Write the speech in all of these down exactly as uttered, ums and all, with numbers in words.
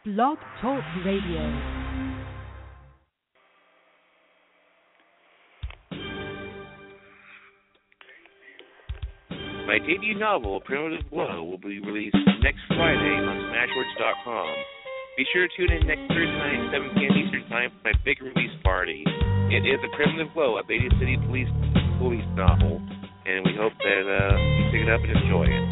Blog Talk Radio. My debut novel, Primitive Blow, will be released next Friday on Smashwords dot com. Be sure to tune in next Thursday night, seven p.m. Eastern Time, for my big release party. It is a Primitive Blow, a Bay City Police police novel, and we hope that uh, you pick it up and enjoy it.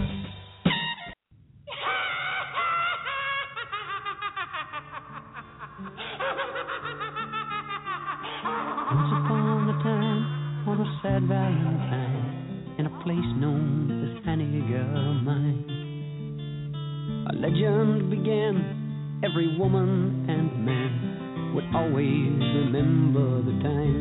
Once upon a time, on a sad Valentine, in a place known as Hanniger Mine, a legend began. Every woman and man would always remember the time,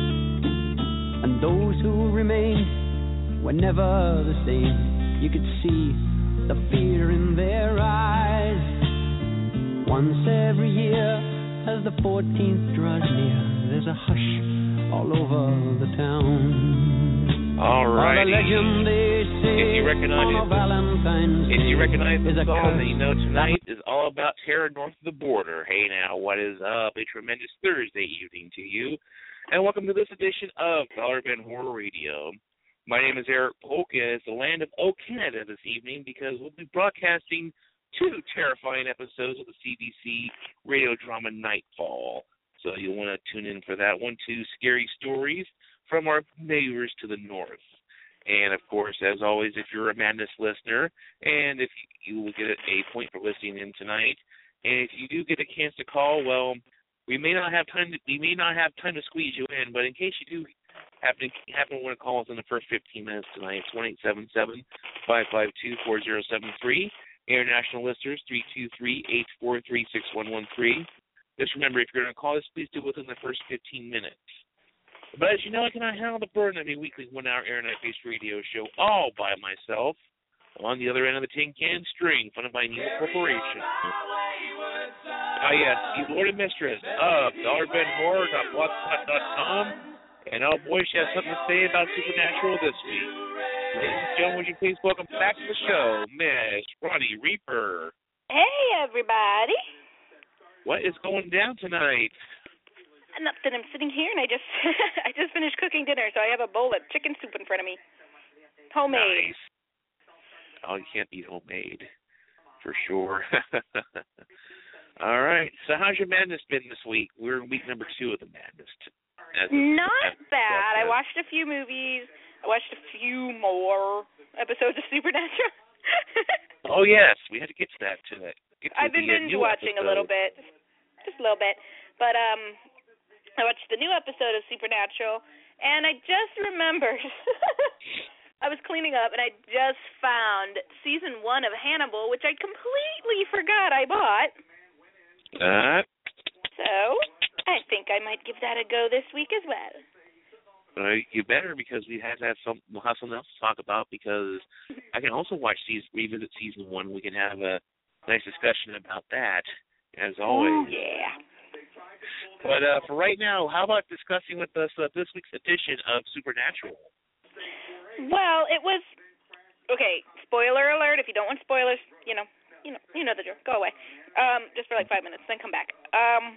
and those who remained were never the same. You could see the fear in their eyes. Once every year, as the fourteenth draws near, there's a hush all over the town. All right. If you recognize it, if you recognize the song, then you know tonight is all about terror north of the border. Hey now, what is up? A tremendous Thursday evening to you, and welcome to this edition of Dollar Ben Horror Radio. My name is Eric Polk, and it's the land of O Canada this evening because we'll be broadcasting two terrifying episodes of the C B C radio drama Nightfall. So you'll want to tune in for that one. Two scary stories from our neighbors to the north. And, of course, as always, if you're a Madness listener, and if you, you will get a point for listening in tonight, and if you do get a chance to call, well, we may not have time to, we may not have time to squeeze you in, but in case you do happen to, happen to want to call us in the first fifteen minutes tonight, it's one eight seven seven, five five two, four zero seven three. International listeners, three two three, eight four three, six one one three. Just remember, if you're going to call us, please do it within the first fifteen minutes. But as you know, I cannot handle the burden of a weekly one-hour internet-based radio show all by myself. On the other end of the tin can string, funded by Neil Corporation. Ah, yes, the Lord and Mistress of dollar ben horror dot blogspot dot com. And oh boy, she has something to say about Supernatural this week. Ladies and gentlemen, would you please welcome back to the show, Miss Ronnie Reaper. Hey, everybody. What is going down tonight? Nothing. I'm sitting here, and I just I just finished cooking dinner, so I have a bowl of chicken soup in front of me. Homemade. Nice. Oh, you can't beat homemade, for sure. All right. So how's your madness been this week? We're in week number two of the madness. As Not as, bad. as, I watched a few movies. I watched a few more episodes of Supernatural. Oh, yes. We had to get to that. To that. Get to I've been the, binge uh, watching episode. a little bit. Just a little bit. But um, I watched the new episode of Supernatural, and I just remembered. I was cleaning up, and I just found season one of Hannibal, which I completely forgot I bought. Uh, So I think I might give that a go this week as well. Uh, you better, because we have to have some, we'll have something else to talk about, because I can also watch season, revisit season one. We can have a nice discussion about that, as always. Ooh, yeah. But uh, for right now, how about discussing with us uh, this week's edition of Supernatural? Well, it was, okay, spoiler alert. If you don't want spoilers, you know, you know, you know the drill. Go away. Um, just for like five minutes, then come back. Um,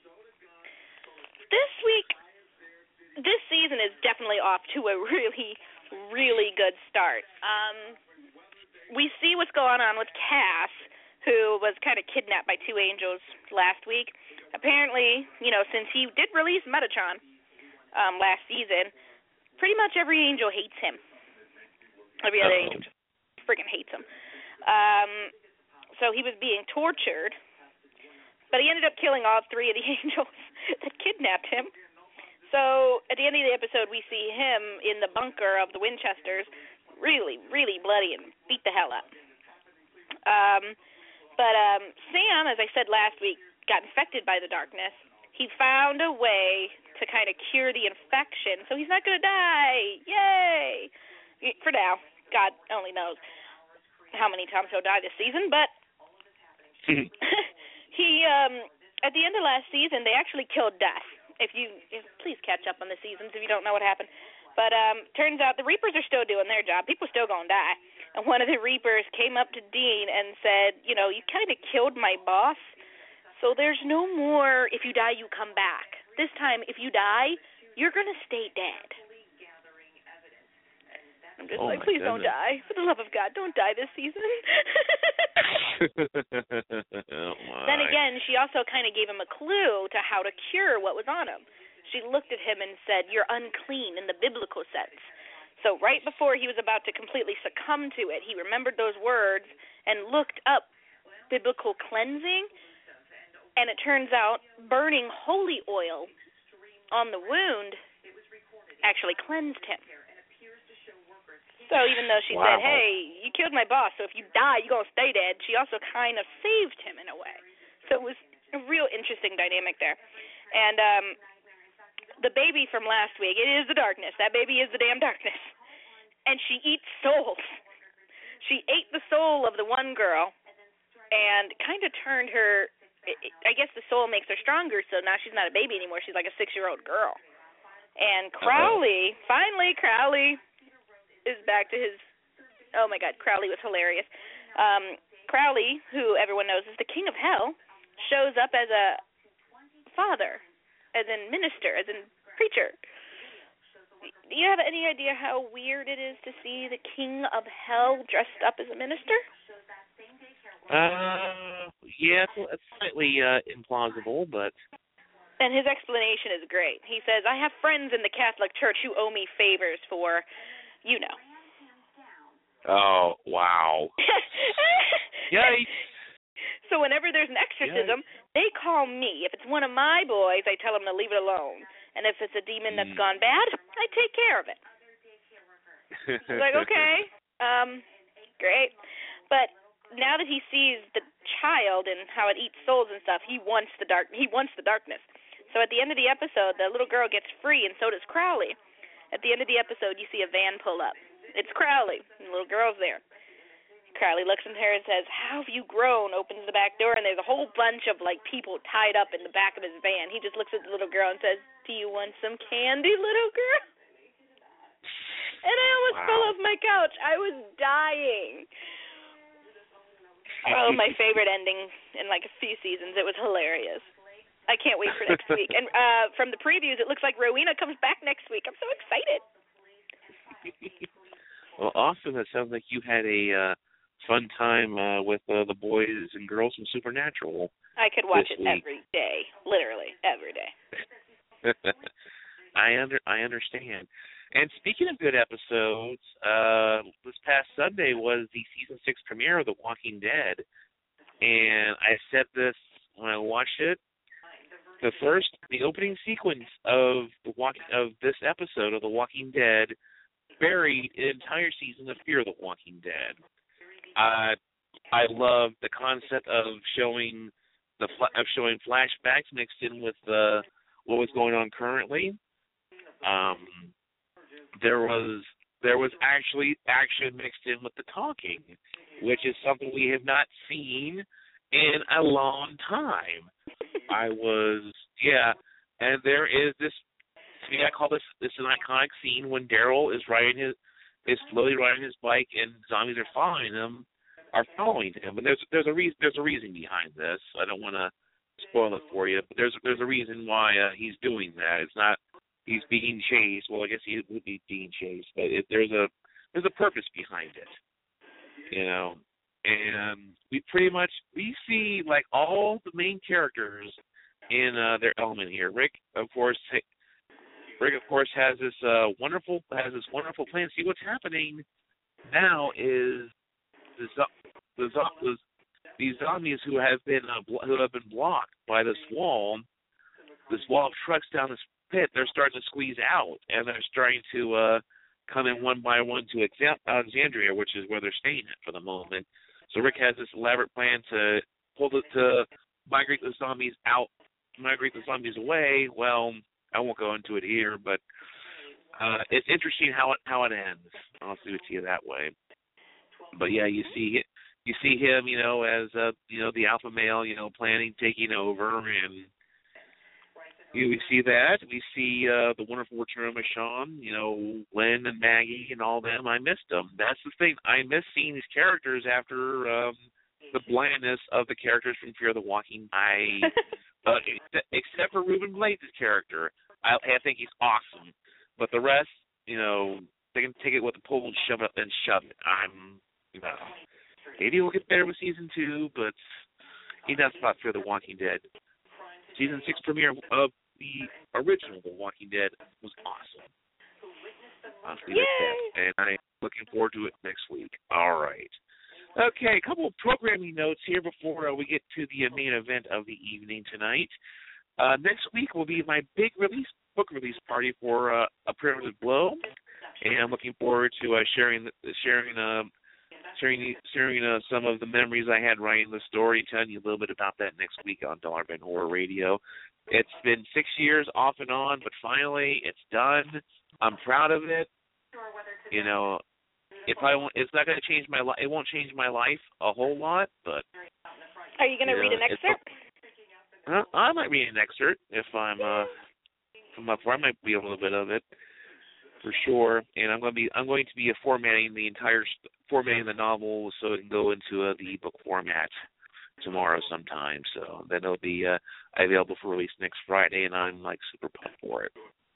this week, this season is definitely off to a really, really good start. Um, we see what's going on with Cass, who was kind of kidnapped by two angels last week. Apparently, you know, since he did release Metatron um, last season, pretty much every angel hates him. Every other Uh-oh. angel just friggin' hates him. Um, so he was being tortured, but he ended up killing all three of the angels that kidnapped him. So at the end of the episode, we see him in the bunker of the Winchesters, really, really bloody and beat the hell up. Um, but um, Sam, as I said last week, got infected by the darkness. He found a way to kind of cure the infection, so he's not going to die. Yay! For now. God only knows how many times he'll die this season, but he, um, at the end of last season, they actually killed Death. If you, if, please catch up on the seasons if you don't know what happened. But um, turns out the Reapers are still doing their job. People are still going to die. And one of the Reapers came up to Dean and said, you know, you kind of killed my boss, so there's no more if you die, you come back. This time, if you die, you're going to stay dead. I'm just oh like, please goodness. don't die. For the love of God, don't die this season. oh my. Then again, she also kind of gave him a clue to how to cure what was on him. She looked at him and said, you're unclean in the biblical sense. So right before he was about to completely succumb to it, he remembered those words and looked up biblical cleansing, and it turns out burning holy oil on the wound actually cleansed him. So even though she wow. said, hey, you killed my boss, so if you die, you're going to stay dead, she also kind of saved him in a way. So it was a real interesting dynamic there. And um, the baby from last week, it is the darkness. That baby is the damn darkness. And she eats souls. She ate the soul of the one girl and kind of turned her, I guess the soul makes her stronger, so now she's not a baby anymore. She's like a six-year-old girl. And Crowley, Uh-oh. finally Crowley is back to his, oh my God, Crowley was hilarious. Um, Crowley, who everyone knows is the king of hell, shows up as a father, as in minister, as in preacher. Do you have any idea how weird it is to see the king of hell dressed up as a minister? Uh, yeah, it's slightly uh, implausible, but... And his explanation is great. He says, I have friends in the Catholic Church who owe me favors for, you know. Oh, wow. Yikes. So whenever there's an exorcism, Yikes. they call me. If it's one of my boys, I tell them to leave it alone. And if it's a demon that's gone bad, I take care of it. Like, okay, um, great. But now that he sees the child and how it eats souls and stuff, he wants the dark. He wants the darkness. So at the end of the episode, the little girl gets free, and so does Crowley. At the end of the episode, you see a van pull up. It's Crowley, and the little girl's there. Crowley looks in her and says, how have you grown? Opens the back door, and there's a whole bunch of, like, people tied up in the back of his van. He just looks at the little girl and says, do you want some candy, little girl? And I almost wow. fell off my couch. I was dying. Oh, my favorite ending in, like, a few seasons. It was hilarious. I can't wait for next week. And uh, from the previews, it looks like Rowena comes back next week. I'm so excited. Well, awesome. It sounds like you had a... Uh... fun time uh, with uh, the boys and girls from Supernatural. I could watch it week. every day, literally every day. I under I understand. And speaking of good episodes, uh, this past Sunday was the season six premiere of The Walking Dead, and I said this when I watched it. The first, the opening sequence of the walk of this episode of The Walking Dead buried an entire season of Fear the Walking Dead. Uh, I love the concept of showing the of showing flashbacks mixed in with uh, what was going on currently. Um, there was there was actually action mixed in with the talking, which is something we have not seen in a long time. I was yeah, and there is this. To me, I call this this an iconic scene when Daryl is riding his. is slowly riding his bike and zombies are following him, are following him. And there's there's a reason there's a reason behind this. I don't want to spoil it for you, but there's there's a reason why uh, he's doing that. It's not he's being chased. Well, I guess he would be being chased, but it, there's a there's a purpose behind it, you know. And we pretty much we see like all the main characters in uh, their element here. Rick, of course. Rick, of course, has this uh, wonderful has this wonderful plan. See, what's happening now is the, the, the these zombies who have been uh, who have been blocked by this wall, this wall of trucks down this pit. They're starting to squeeze out, and they're starting to uh, come in one by one to Alexandria, which is where they're staying at for the moment. So Rick has this elaborate plan to pull the, to migrate the zombies out, migrate the zombies away. Well, I won't go into it here, but uh, it's interesting how it how it ends. I'll see it to you that way. But yeah, you see you see him, you know, as uh, you know the alpha male, you know, planning taking over, and we see that. We see uh, the wonderful return of Michonne, you know, Lynn and Maggie and all them. I missed them. That's the thing. I miss seeing these characters after um, the blandness of the characters from Fear the Walking Dead. uh, except, except for Ruben Blades' character. I, I think he's awesome. But the rest, you know, they can take it with a pole and shove it and shove it. I'm, you know, maybe we'll get better with season two, but enough about Fear the Walking Dead. Season six premiere of the original The Walking Dead was awesome. I'll leave it at that. And I'm looking forward to it next week. All right. Okay, a couple of programming notes here before uh, we get to the main event of the evening tonight. Uh, next week will be my big release book release party for uh, A Primitive Blow, and I'm looking forward to uh, sharing sharing uh, sharing sharing uh, some of the memories I had writing the story, telling you a little bit about that next week on Dollar Bin Horror Radio. It's been six years off and on, but finally it's done. I'm proud of it. You know, if I want, it's not going to change my life. It won't change my life a whole lot, but. Are you going to read know, an excerpt? Uh, I might read an excerpt if I'm uh, if I'm up for. I might read a little bit of it for sure. And I'm going to be I'm going to be formatting the entire formatting the novel so it can go into uh, the book format tomorrow sometime. So then it'll be uh, available for release next Friday, and I'm like super pumped for it.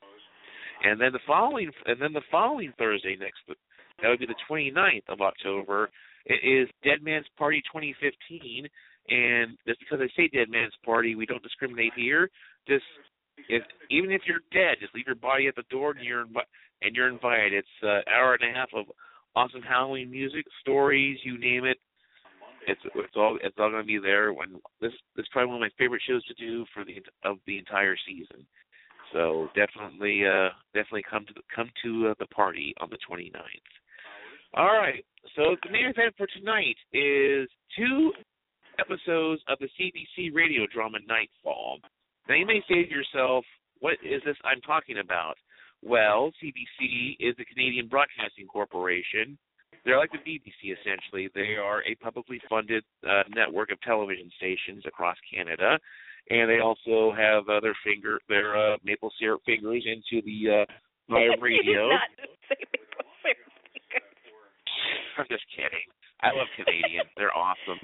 And then the following and then the following Thursday next that would be the twenty-ninth of October. It is Dead Man's Party twenty fifteen. And just because I say Dead Man's Party, we don't discriminate here. Just if even if you're dead, just leave your body at the door and you're invi- and you're invited. It's an hour and a half of awesome Halloween music, stories, you name it. It's it's all it's all going to be there. When this this is probably one of my favorite shows to do for the of the entire season. So definitely uh, definitely come to the, come to uh, the party on the twenty-ninth. All right. So the main event for tonight is two episodes of the C B C radio drama Nightfall. Now you may say to yourself, what is this I'm talking about? Well, C B C is the Canadian Broadcasting Corporation. They're like the B B C essentially. They are a publicly funded uh, network of television stations across Canada, and they also have uh, their finger, their uh, maple syrup fingers into the uh, live radio. You did not say maple syrup fingers. I'm just kidding. I love Canadians. They're awesome.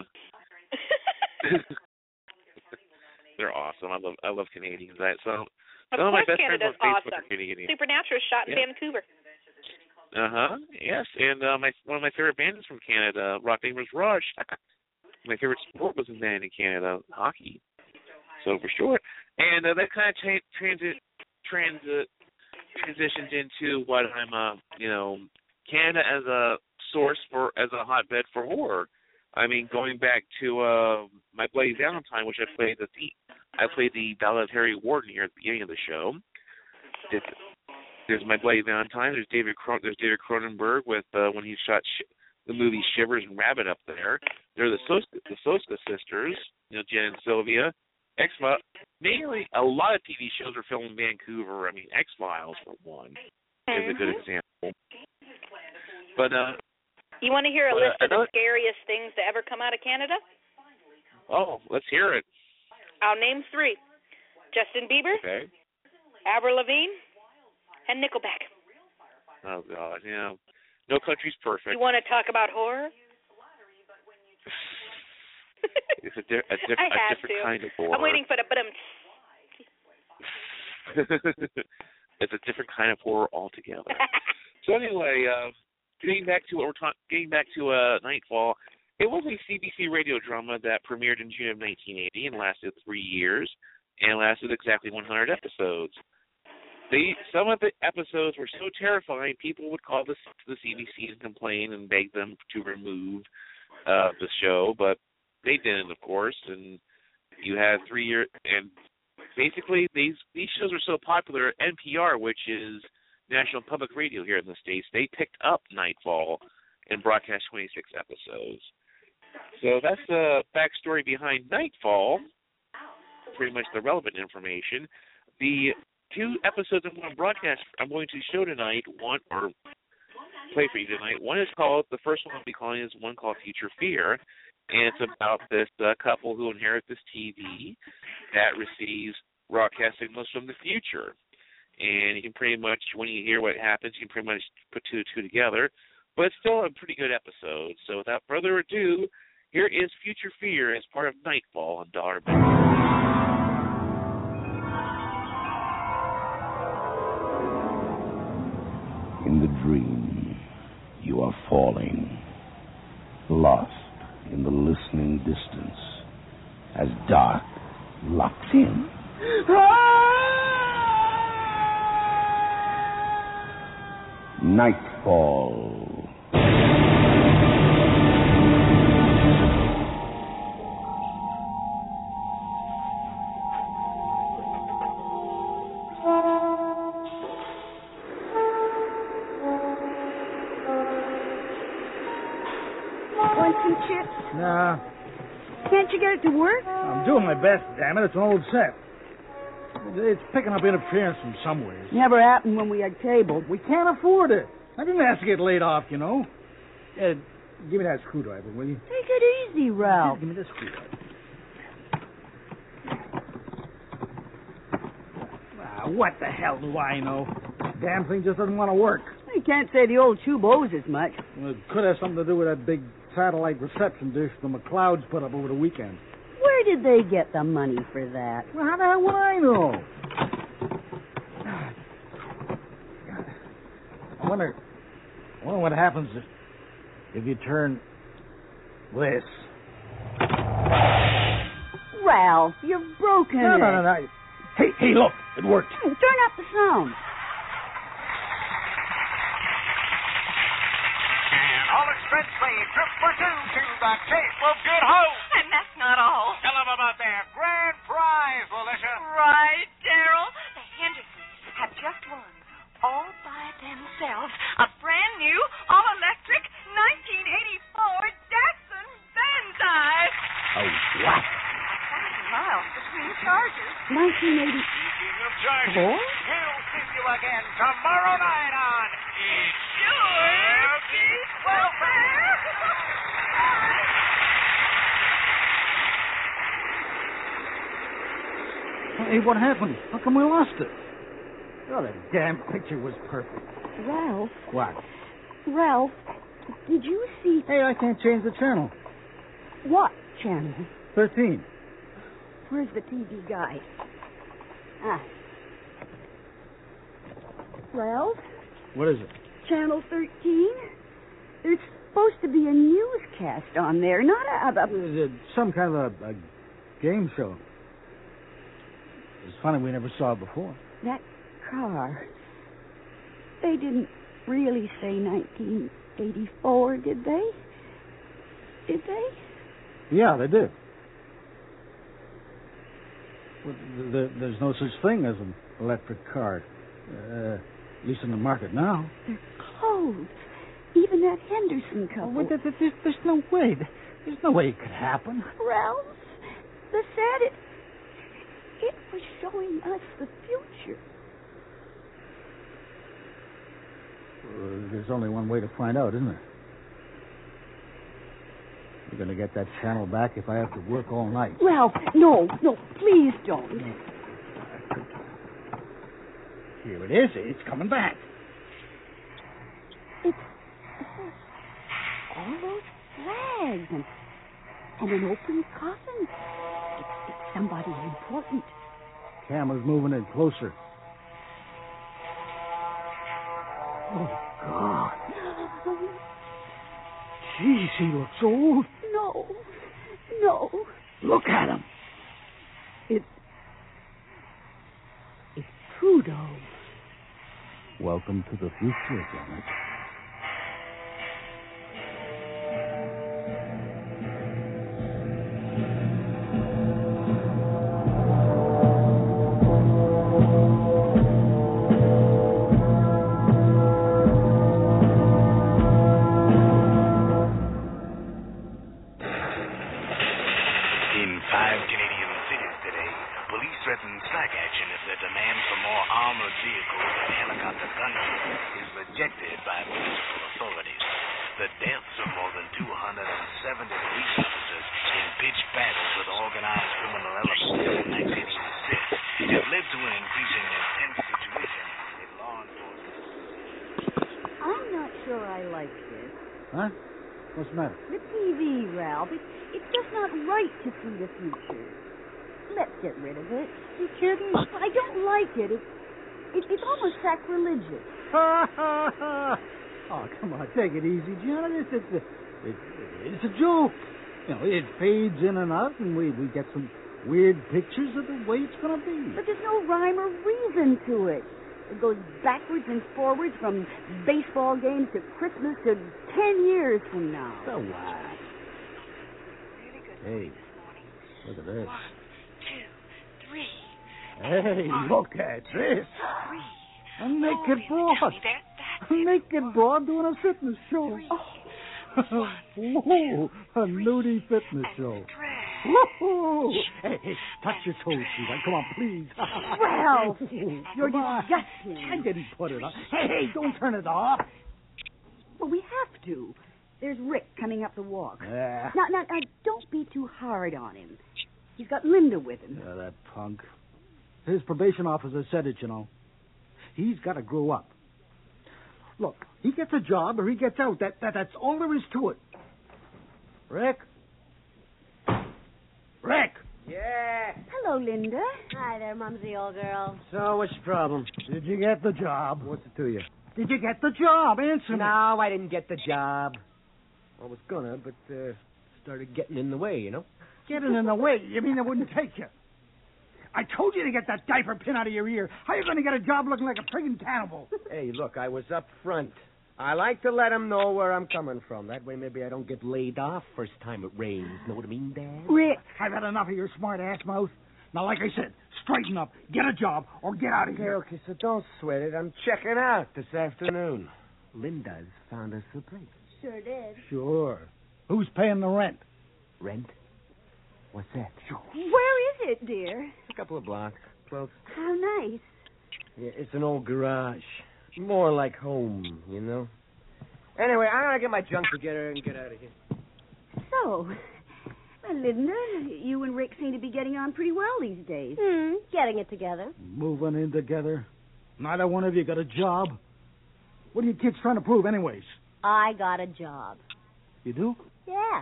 They're awesome. I love I love Canadians. I, so of some of my best Canada's friends on Facebook awesome. are Canadian. Supernatural is shot in yeah. Vancouver. Uh huh. Yes, and uh, my one of my favorite bands is from Canada. Rock Neighbors Rush. My favorite sport was in band in Canada, hockey. So for sure, and uh, that kind of tra- transit transit transitions into what I'm uh you know Canada as a source for as a hotbed for horror. I mean, going back to uh, my Bloody Valentine, which I played the I played the Ballad of Harry Warden here at the beginning of the show. It's, there's my Bloody Valentine. There's David Cron- there's David Cronenberg with uh, when he shot sh- the movie Shivers and Rabbit up there. There are the Soska, the Soska sisters, you know, Jen and Sylvia. X Files. Mainly, a lot of T V shows are filmed in Vancouver. I mean, X Files for one is a good example. But uh. You want to hear a Uh, list of another... the scariest things to ever come out of Canada? Oh, let's hear it. I'll name three. Justin Bieber, okay. Avril Lavigne, and Nickelback. Oh, God, yeah. No Country's Perfect. You want to talk about horror? It's a, di- a, diff- I a have different to. kind of horror. I'm waiting for the but It's a different kind of horror altogether. So anyway, uh, getting back to what we're talking, getting back to uh, Nightfall, it was a C B C radio drama that premiered in June of nineteen eighty and lasted three years and lasted exactly one hundred episodes. They, some of the episodes were so terrifying, people would call this to the C B C and complain and beg them to remove uh, the show, but they didn't, of course. And you had three years, and basically these these shows were so popular. N P R, which is National Public Radio here in the States, they picked up Nightfall and broadcast twenty-six episodes. So that's the backstory behind Nightfall, pretty much the relevant information. The two episodes I'm going to broadcast, I'm going to show tonight, one, or play for you tonight. One is called, the first one I'll be calling is one called Future Fear, and it's about this uh, couple who inherit this T V that receives broadcast signals from the future. And you can pretty much, when you hear what happens, you can pretty much put two and two together. But it's still a pretty good episode. So without further ado, here is Future Fear as part of Nightfall on Dollar Bill. In the dream, you are falling, lost in the listening distance, as dark locks in. Nightfall. Want some chips? Nah, Can't you get it to work? I'm doing my best, damn it. It's an old set. It's picking up interference from somewhere. Never happened when we had cable. We can't afford it. I didn't ask to get laid off, you know. Ed, give me that screwdriver, will you? Take it easy, Ralph. Give me the screwdriver. Ah, what the hell do I know? Damn thing just doesn't want to work. You can't say the old tube owes as much. Well, it could have something to do with that big satellite reception dish the McLeods put up over the weekend. Where did they get the money for that? Well, how the hell would I know? I wonder, I wonder what happens if, if you turn this. Ralph, you've broken No, it. no, no, no. Hey, hey, look, it worked. Turn up the sound. And all expense paid, trip for two to the Cape of Good Hope. And that's not all. Tell them about their grand prize, Alicia. Right, Daryl. The Hendersons have just won, all by themselves, a brand new, all-electric nineteen eighty-four Datsun Banzai. Oh, what? Thousand miles between charges. nineteen eighty. Speaking of charges, Four? we'll see you again tomorrow night on It Sure Beats Welfare. Hey, what happened? How come we lost it? Oh, that damn picture was perfect. Ralph, What? Ralph, did you see Hey, I can't change the channel. what channel? Thirteen. Where's the T V guy? Ah. Ralph, What is it? channel thirteen? There's supposed to be a newscast on there, not a... a, a It's some kind of a, a game show. It's funny we never saw it before. that car. They didn't really say nineteen eighty-four, did they? Did they? Yeah, they did. Well, th- th- there's no such thing as an electric car, uh, at least in the market now. They're closed. Even that Henderson couple. Well, there- there- there's, there's no way. There's no way it could happen. Ralph, the sad it, it was showing us the future. Uh, there's only one way to find out, isn't there? We're going to get that channel back if I have to work all night. Ralph, no, no, please don't. Here it is. It's coming back. It's all those flags and, and an open coffin. It's, it's somebody important. Camera's moving in closer. Oh, God. Jeez, he looks old. No, no. Look at him. It's, it's Trudeau. Welcome to the future, Janet. In five Canadian cities today, police threaten strike action if the demand for more armored vehicles and helicopter gunmen is rejected by municipal authorities. The deaths of more than two hundred seventy police officers in pitched battles with organized criminal elements in nineteen eighty-six have Huh? What's the matter? The T V, Ralph. It, it's just not right to see the future. Let's get rid of it. You kidding? I don't like it. It, it it's almost sacrilegious. Ha, ha, ha. Oh, come on. Take it easy, John. It's, it's, a, it, it's a joke. You know, it fades in and out, and we, we get some weird pictures of the way it's going to be. But there's no rhyme or reason to it. It goes backwards and forwards from baseball games to Christmas to ten years from now. So what? Hey, look at this. One, two, three. Hey, look at this. Three. A naked Oh, broad. Johnny, that, that's A it. naked broad doing a fitness show. Three. Oh. Whoa, a nudie fitness show. Woohoo! Hey, hey, touch your toes, sweetheart. Come on, please. Ralph, you're Come on. disgusting. I didn't put it on. Hey, hey, don't turn it off. Well, we have to. There's Rick coming up the walk. Yeah. Now, now, now, don't be too hard on him. He's got Linda with him. Yeah, that punk. His probation officer said it, you know. He's got to grow up. Look, he gets a job or he gets out. That, that That's all there is to it. Rick? Rick! Yeah. Hello, Linda. Hi there, Mumsy, old girl. So, what's the problem? Did you get the job? What's it to you? Did you get the job? Answer me. No, I didn't get the job. I was gonna, but uh, started getting in the way, you know? Getting in the way? You mean it wouldn't take you? I told you to get that diaper pin out of your ear. How are you going to get a job looking like a friggin' cannibal? Hey, look, I was up front. I like to let 'em know where I'm coming from. That way maybe I don't get laid off first time it rains. Know what I mean, Dad? Rick, I've had enough of your smart ass mouth. Now, like I said, straighten up, get a job, or get out of Okay, here. okay, so don't sweat it. I'm checking out this afternoon. Linda's found us a place. Sure did. Sure. Who's paying the rent? Rent? What's that? Where is it, dear? A couple of blocks. Close. How nice. Yeah, it's an old garage. More like home, you know? Anyway, I'm going to get my junk together and get out of here. So, well, Linda, you and Rick seem to be getting on pretty well these days. Hmm, getting it together. Moving in together. Neither one of you got a job. What are you kids trying to prove, anyways? I got a job. You do? Yeah.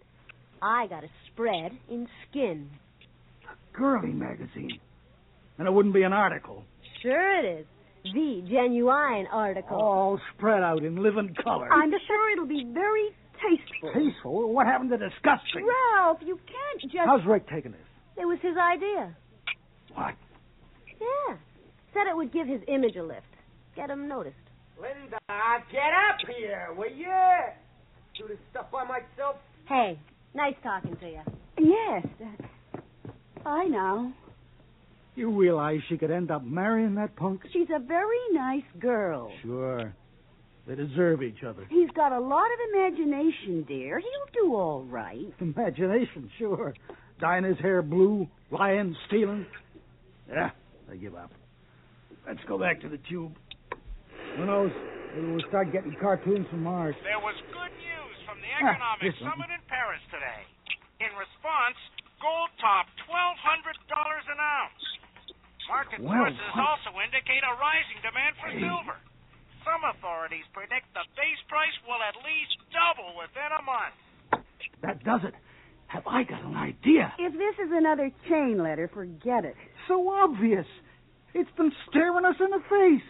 I got a spread in Skin. Girly magazine. And it wouldn't be an article. Sure it is. The genuine article. All spread out in living color. I'm sure it'll be very tasteful. Tasteful? What happened to disgusting? Ralph, you can't just... How's Rick taking this? It was his idea. What? Yeah. Said it would give his image a lift. Get him noticed. Linda, get up here, will you? Do this stuff by myself. Hey, nice talking to you. Yes. Uh, bye now. You realize she could end up marrying that punk? She's a very nice girl. Sure. They deserve each other. He's got a lot of imagination, dear. He'll do all right. Imagination, sure. Dyeing his hair blue, lying, stealing. Yeah, I give up. Let's go back to the tube. Who knows? Maybe we'll start getting cartoons from Mars. There was good news from the Ah, Economic yes, Summit in Paris today. In response, gold topped twelve hundred dollars an ounce. Market Well, sources what? also indicate a rising demand for Hey. silver. Some authorities predict the base price will at least double within a month. That does it. Have I got an idea? If this is another chain letter, forget it. So obvious. It's been staring us in the face.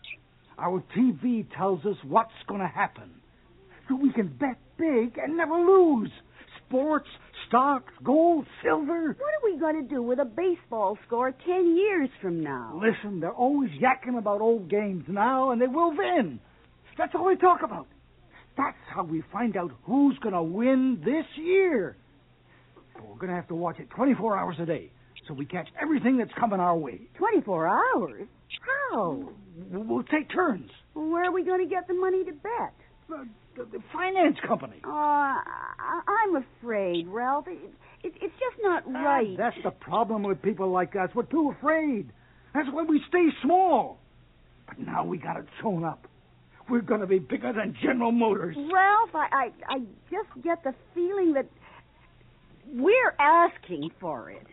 Our T V tells us what's going to happen. So we can bet big and never lose. Sports, stocks, gold, silver. What are we going to do with a baseball score ten years from now? Listen, they're always yakking about old games now, and they will then. That's all they talk about. That's how we find out who's going to win this year. So we're going to have to watch it twenty-four hours a day, so we catch everything that's coming our way. twenty-four hours? How? We'll we'll take turns. Where are we going to get the money to bet? The, the, the finance company. Oh, I, I'm afraid, Ralph. It, it, it's just not right. That's the problem with people like us. We're too afraid. That's why we stay small. But now we got it sewn up. We're going to be bigger than General Motors. Ralph, I, I, I just get the feeling that we're asking for it.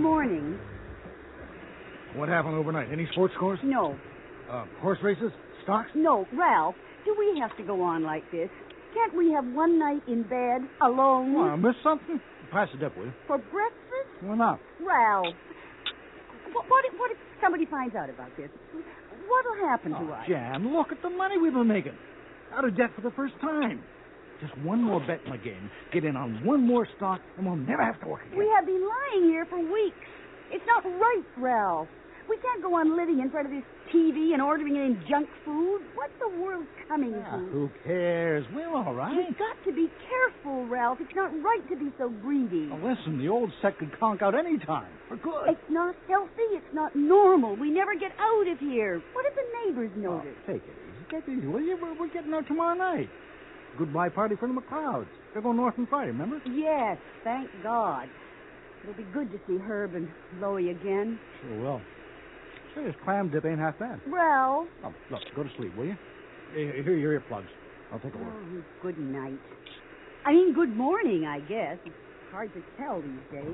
morning. What happened overnight? Any sports scores? No. Uh, horse races? Stocks? No, Ralph, do we have to go on like this? Can't we have one night in bed, alone? Oh, I missed something? Pass it up, will you? For breakfast? Why not? Ralph, what, what, if, what if somebody finds out about this? What'll happen oh, to us? Jan, look at the money we've been making. Out of debt for the first time. Just one more bet in the game. Get in on one more stock, and we'll never have to work again. We have been lying here for weeks. It's not right, Ralph. We can't go on living in front of this T V and ordering in junk food. What's the world coming Ah, to? who cares? We're all right. You've got to be careful, Ralph. It's not right to be so greedy. Now, listen, the old set could conk out any time. For good. It's not healthy. It's not normal. We never get out of here. What if the neighbors notice? Oh, take it easy. Take it easy, will you? We're, we're getting out tomorrow night. Goodbye party for the McLeods. They're going north on Friday, remember? Yes, thank God. It'll be good to see Herb and Loie again. Sure will. Say, this clam dip ain't half bad. Ralph. Oh, look, go to sleep, will you? Here, here are your earplugs. I'll take a look. Oh, good night. I mean, good morning, I guess. It's hard to tell these days.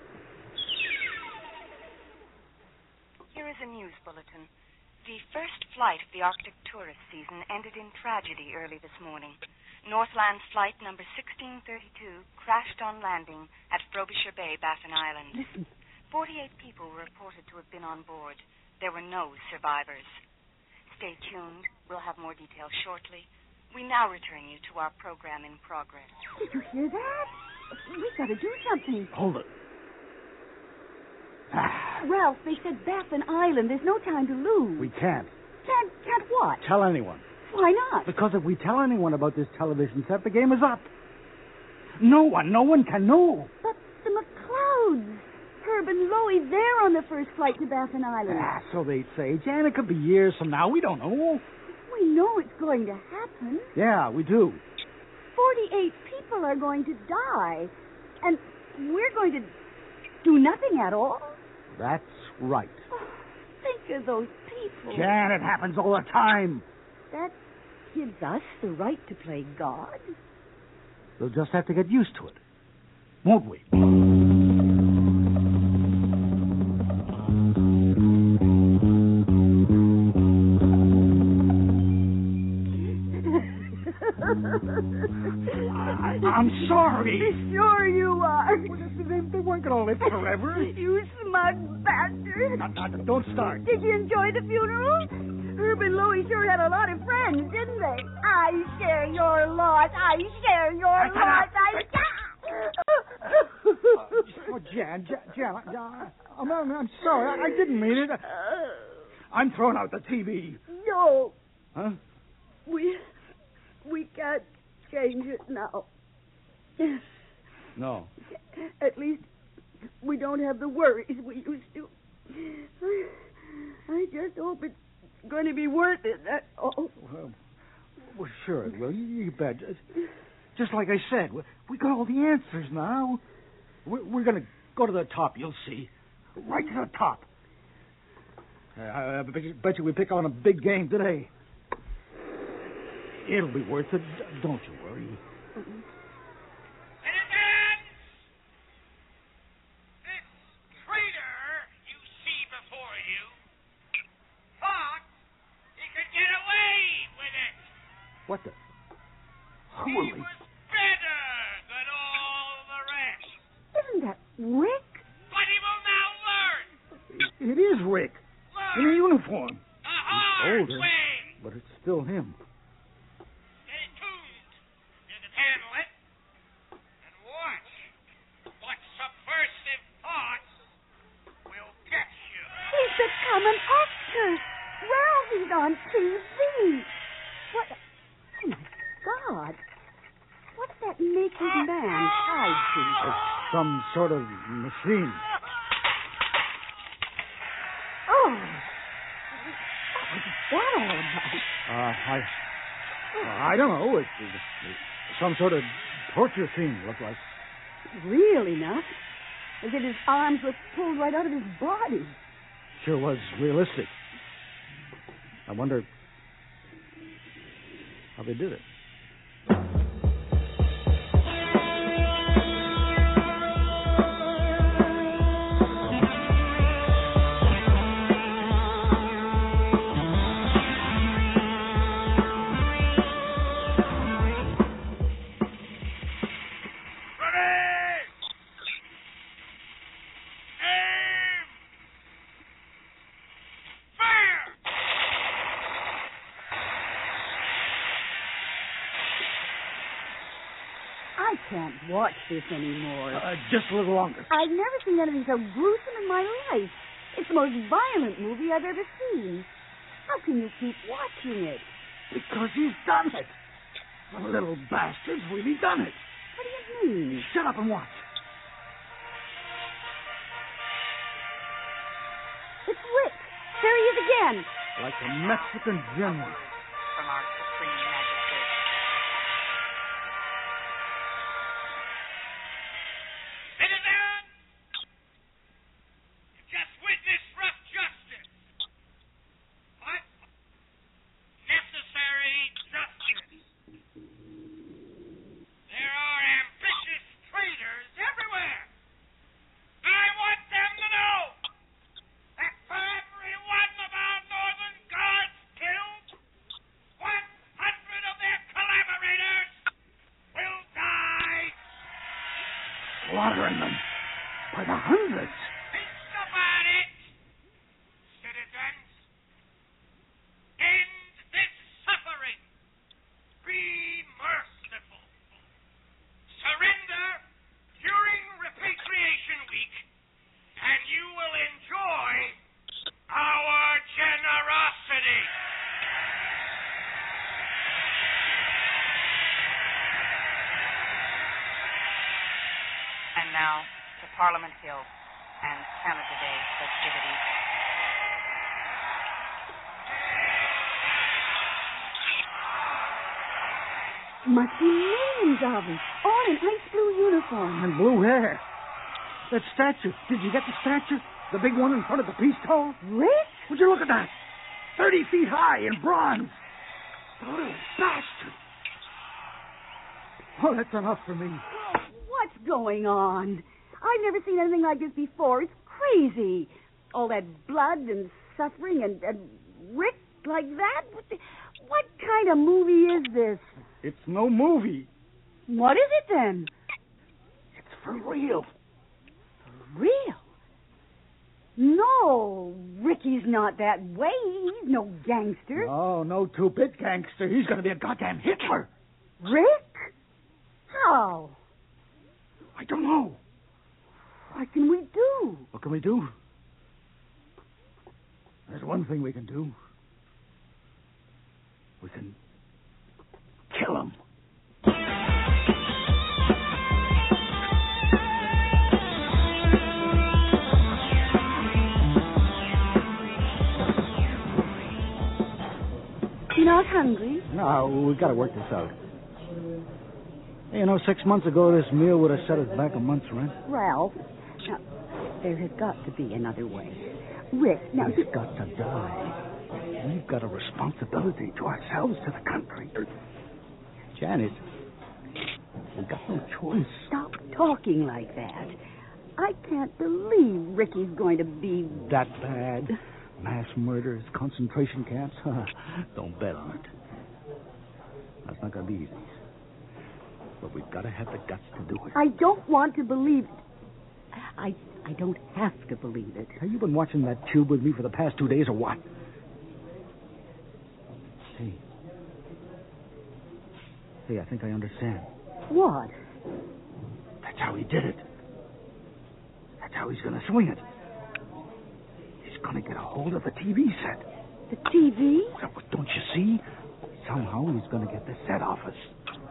Here is a news bulletin. The first flight of the Arctic tourist season ended in tragedy early this morning. Northland's flight number sixteen thirty-two crashed on landing at Frobisher Bay, Baffin Island. Listen. forty-eight people were reported to have been on board. There were no survivors. Stay tuned. We'll have more details shortly. We now return you to our program in progress. Did you hear that? We've got to do something. Hold it. Ah. Ralph, they said Baffin Island. There's no time to lose. We can't. Can't, can't what? Tell anyone. Why not? Because if we tell anyone about this television set, the game is up. No one, no one can know. But the McLeods. Herb and Loie, they're on the first flight to Baffin Island. Ah, so they say. Jan, it could be years from now. We don't know. We know it's going to happen. Yeah, we do. Forty-eight people are going to die. And we're going to do nothing at all. That's right. Oh, think of those people. Jan, it happens all the time. That gives us the right to play God. We'll just have to get used to it. Won't we? I, I'm sorry. Sure you are. They, they weren't going to live forever. You smug bastard. No, no, don't start. Did you enjoy the funeral? Herb and Loie sure had a lot of friends, didn't they? I share your loss. I share your I loss. I... Oh, Jan, Jan, Jan, I, I'm, I'm, I'm sorry. I, I didn't mean it. I'm throwing out the T V. No. Huh? We... We can't change it now. No. At least we don't have the worries we used to. I just hope it's going to be worth it, that's all. Well, well sure it will. You, you bet. Just like I said, we, we got all the answers now. We're, we're going to go to the top, you'll see. Right to the top. Uh, I bet you, bet you we pick on a big game today. It'll be worth it. Don't you worry. Citizens! This traitor you see before you thought he could get away with it. What the? He Holy... was better than all the rest. Isn't that Rick? But he will now learn. It is Rick. In a uniform. The hard Older, way. but it's still him. Stay tuned to the Hamlet and watch what subversive thoughts will get you. He's become an actor. Ralph is on T V. What? Oh, my God. What's that naked man tied to? It's some sort of machine. Oh. What's that all about? Uh, I... I don't know. It's, it's some sort of torture scene, looked like. Real enough. As if his arms were pulled right out of his body. Sure was realistic. I wonder how they did it. can't watch this anymore. Uh, just a little longer. I've never seen anything so gruesome in my life. It's the most violent movie I've ever seen. How can you keep watching it? Because he's done it. The little bastard's really done it. What do you mean? Shut up and watch. It's Rick. There he is again. Like a Mexican general. From our Supreme Magistrate. Citizen! You just witnessed rough justice. What? Necessary justice. There are ambitious traitors everywhere. I want them to know that for every one of our northern guards killed, one hundred of their collaborators will die. Slaughtering them by the hundreds. Think about it, citizens. End this suffering. Be merciful. Surrender during Repatriation Week, and you will enjoy our generosity. And now to Parliament Hill and Canada Day festivities. Must be millions of them, all in ice blue uniform. And blue hair. That statue. Did you get the statue? The big one in front of the peace tower? Rick? Would you look at that? Thirty feet high in bronze. The little bastard. Oh, that's enough for me. What's going on? I've never seen anything like this before. It's crazy. All that blood and suffering and, and Rick like that? What, the, what kind of movie is this? It's no movie. What is it then? It's for real. For real? No, Ricky's not that way. He's no gangster. Oh, no two-bit gangster. He's going to be a goddamn Hitler. Rick? How? I don't know. What can we do? What can we do? There's one thing we can do. We can kill him. You're not hungry? No, we've got to work this out. Hey, you know, six months ago, this meal would have set us back a month's rent. Ralph, now, there has got to be another way. Rick, now... He's got to die. We've got a responsibility to ourselves, to the country. Janet, we've got no choice. Stop talking like that. I can't believe Ricky's going to be... That bad? Mass murders, concentration camps? Don't bet on it. That's not going to be easy. But we've got to have the guts to do it. I don't want to believe it. I I don't have to believe it. Have you been watching that tube with me for the past two days or what? Hey. Hey, I think I understand. What? That's how he did it. That's how he's going to swing it. He's going to get a hold of the T V set. The T V? Well, don't you see? Somehow he's going to get the set off us.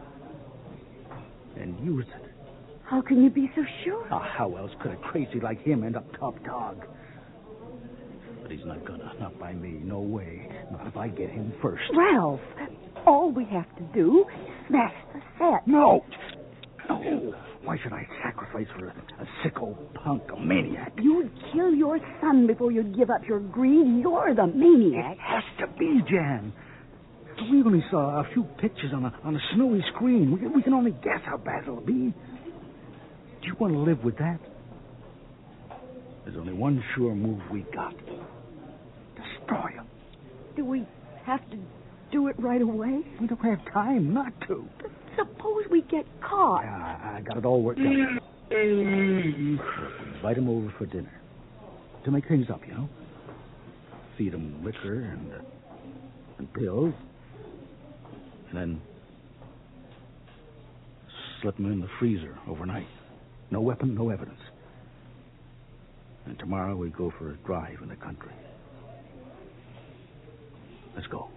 And use it. How can you be so sure? Oh, how else could a crazy like him end up top dog? But he's not gonna. Not by me. No way. Not if I get him first. Ralph, all we have to do is smash the set. No. No. Why should I sacrifice for a, a sick old punk, a maniac? You'd kill your son before you'd give up your greed. You're the maniac. It has to be, Jan. We only saw a few pictures on a on a snowy screen. We, we can only guess how bad it'll be. Do you want to live with that? There's only one sure move we got. Destroy him. Do we have to do it right away? We don't have time not to. But suppose we get caught. Yeah, I got it all worked out. Invite him over for dinner. To make things up, you know. Feed him liquor and, uh, and pills. And then slip them in the freezer overnight. No weapon, no evidence. And tomorrow we go for a drive in the country. Let's go.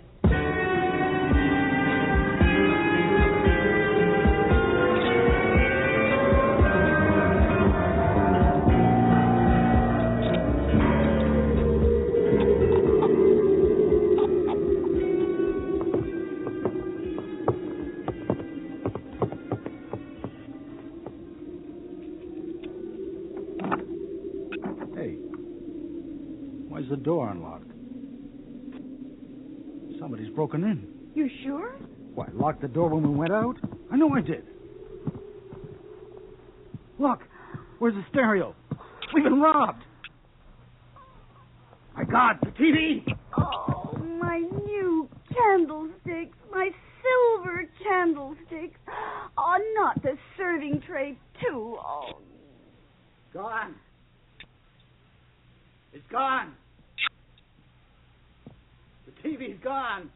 Why's the door unlocked? Somebody's broken in. You sure? Why, locked the door when we went out? I know I did. Look, where's the stereo? We've been robbed. My God, the T V! Oh, my new candlesticks. My silver candlesticks. Oh, not the serving tray, too. Oh. Gone. It's gone. The T V's gone.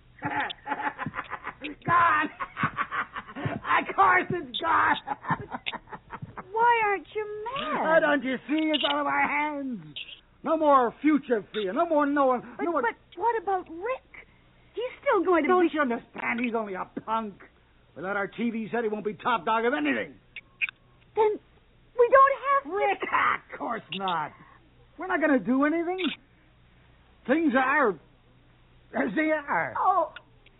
Gone. Of course it's gone. Why aren't you mad? Why don't you see it's out of our hands? No more future fear. No more knowing. But, no more... but what about Rick? He's still going to Don't be... you understand? He's only a punk. Without our T V set, he won't be top dog of anything. Then we don't have Rick. Ah, of course not. We're not going to do anything. Things are as they are. Oh,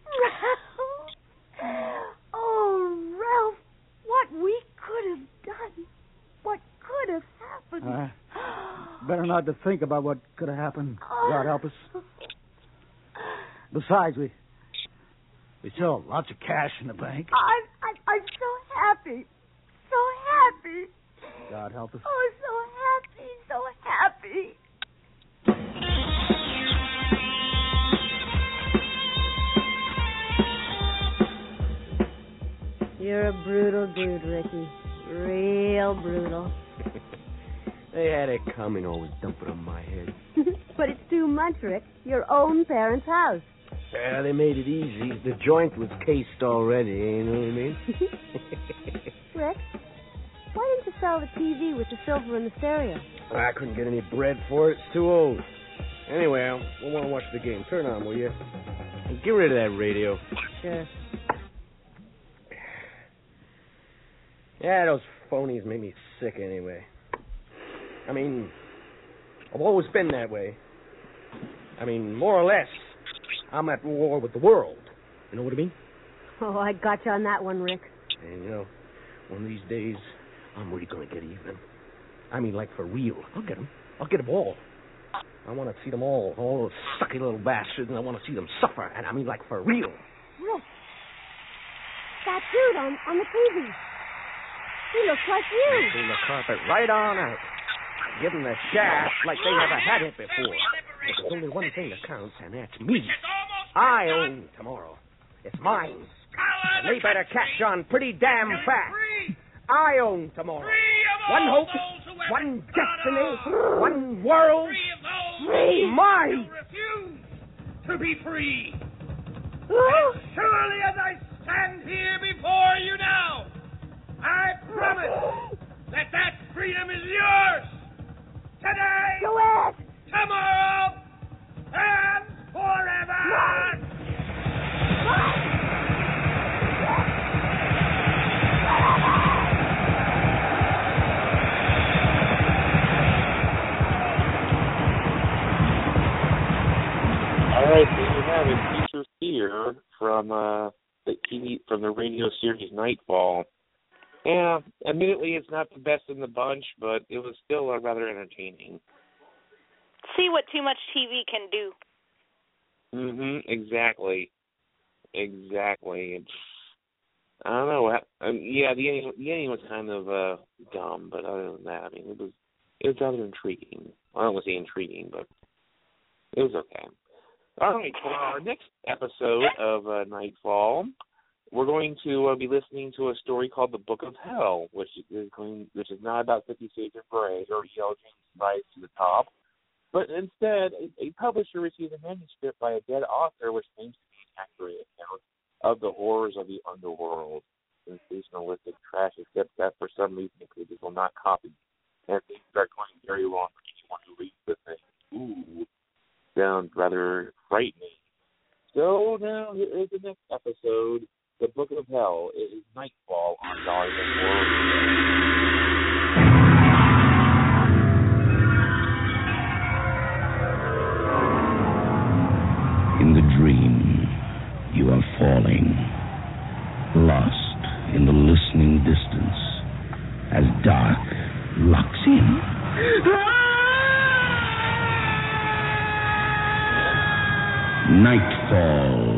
Ralph. Oh, Ralph. What we could have done. What could have happened. Uh, better not to think about what could have happened. God help us. Besides, we we still have lots of cash in the bank. I'm, I'm, I'm so happy. So happy. God help us. Oh, so happy, so happy. You're a brutal dude, Ricky. Real brutal. They had it coming, always dumping on my head. But it's too much, Rick. Your own parents' house. Yeah, they made it easy. The joint was cased already, you know what I mean? Rick, why didn't you sell the T V with the silver and the stereo? I couldn't get any bread for it. It's too old. Anyway, I want to watch the game. Turn on, will you? And get rid of that radio. Sure. Yeah, those phonies make me sick anyway. I mean, I've always been that way. I mean, more or less, I'm at war with the world. You know what I mean? Oh, I got you on that one, Rick. And, you know, one of these days, I'm really going to get even. I mean, like, for real. I'll get them. I'll get them all. I want to see them all, all those sucky little bastards, and I want to see them suffer. And I mean, like, for real. Rick, that dude on, on the T V. He looks like you. Pull the carpet right on out. Give them the shaft like they never had it before. There's only one thing that counts, and that's me. I own tomorrow. It's mine. And they better catch on pretty damn fast. I own tomorrow. One hope, one destiny, one world. Free. Mine. Refuse to be free. As surely as I stand here before you now, I promise that that freedom is yours. Today, Do it! tomorrow, and forever. All right, there you have it. Future Fear from uh, the T V from the radio series Nightfall. Yeah, admittedly, it's not the best in the bunch, but it was still uh, rather entertaining. See what too much T V can do. Mm-hmm, exactly. Exactly. It's, I don't know. Um, yeah, the ending, the ending was kind of uh, dumb, but other than that, I mean, it was it was rather intriguing. I don't want to say intriguing, but it was okay. All right, for our next episode of uh, Nightfall, we're going to uh, be listening to a story called The Book of Hell, which is going, which is not about Fifty Shades of Grey or E L. James' Rise to the Top, but instead a, a publisher received a manuscript by a dead author which claims to be an accurate account of the horrors of the underworld. sensationalistic trash, except that for some reason the pages will not copy. And things start going very wrong for anyone who reads the thing. Ooh, sounds rather frightening. So now here is the next episode, The Book of Hell. It is Nightfall on Dollars and Horror. In the dream, you are falling, lost in the listening distance, as dark locks in. Nightfall.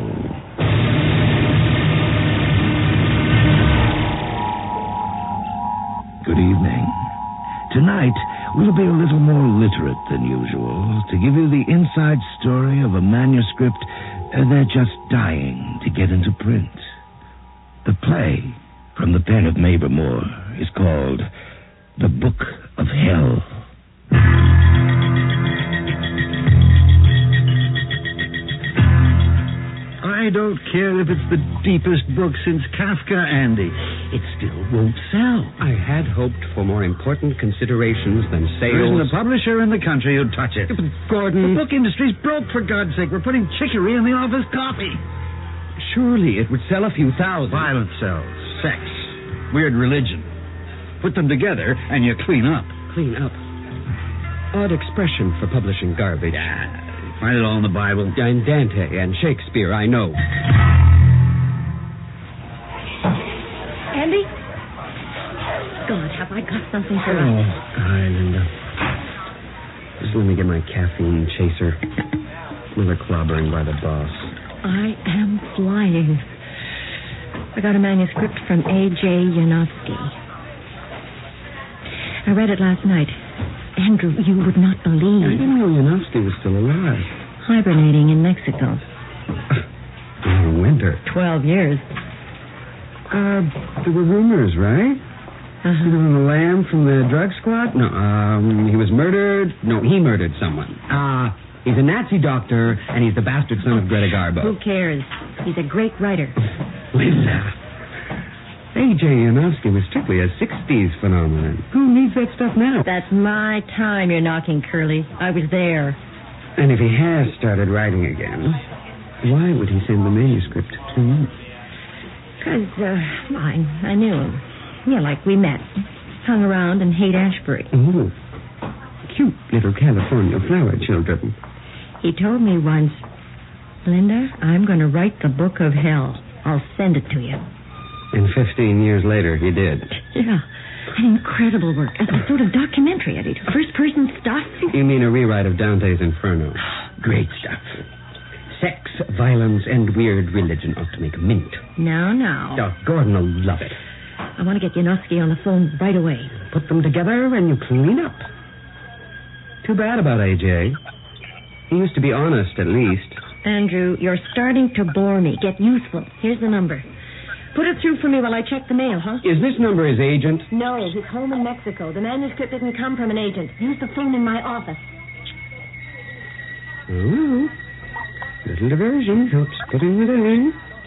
Good evening. Tonight, we'll be a little more literate than usual to give you the inside story of a manuscript uh, they're just dying to get into print. The play, from the pen of Mabel Moore, is called The Book of Hell. I don't care if it's the deepest book since Kafka, Andy. It still won't sell. I had hoped for more important considerations than There sales. isn't a publisher in the country who'd touch it. But Gordon... The book industry's broke, for God's sake. We're putting chicory in the office copy. Surely it would sell a few thousand. Violent sells. Sex. Weird religion. Put them together, and you clean up. Clean up. Odd expression for publishing garbage. Yeah. Find it all in the Bible. And Dante and Shakespeare, I know. Andy? God, have I got something for Oh, us? hi, Linda. Just let me get my caffeine chaser. Another clobbering by the boss. I am flying. I got a manuscript from A J Yanofsky. I read it last night. Andrew, you would not believe. I didn't know Yanofsky was still alive. Hibernating in Mexico. In winter. Twelve years. Uh, there were rumors, right? Uh-huh. You know, the lamb from the drug squad? No, um, he was murdered. No, he murdered someone. Ah, uh, he's a Nazi doctor, and he's the bastard son of Greta Garbo. Who cares? He's a great writer. Linda. A J Yanofsky was strictly a sixties phenomenon. Who needs that stuff now? That's my time you're knocking, Curly. I was there. And if he has started writing again, why would he send the manuscript to me? Because, uh, I, I knew him. Yeah, like we met. Hung around in Haight-Ashbury. Oh, cute little California flower children. He told me once, Linda, I'm going to write the Book of Hell. I'll send it to you. And fifteen years later, he did. Yeah, an incredible work. A sort of documentary, Eddie. First-person stuff. You mean a rewrite of Dante's Inferno? Great stuff. Sex, violence, and weird religion ought to make a mint. No, no. Oh, Gordon will love it. I want to get Yanofsky on the phone right away. Put them together and you clean up. Too bad about A J. He used to be honest, at least. Andrew, you're starting to bore me. Get useful. Here's the number. Put it through for me while I check the mail, huh? Is this number his agent? No, he's home in Mexico. The manuscript didn't come from an agent. Use the phone in my office. Oh, little diversion helps getting the day.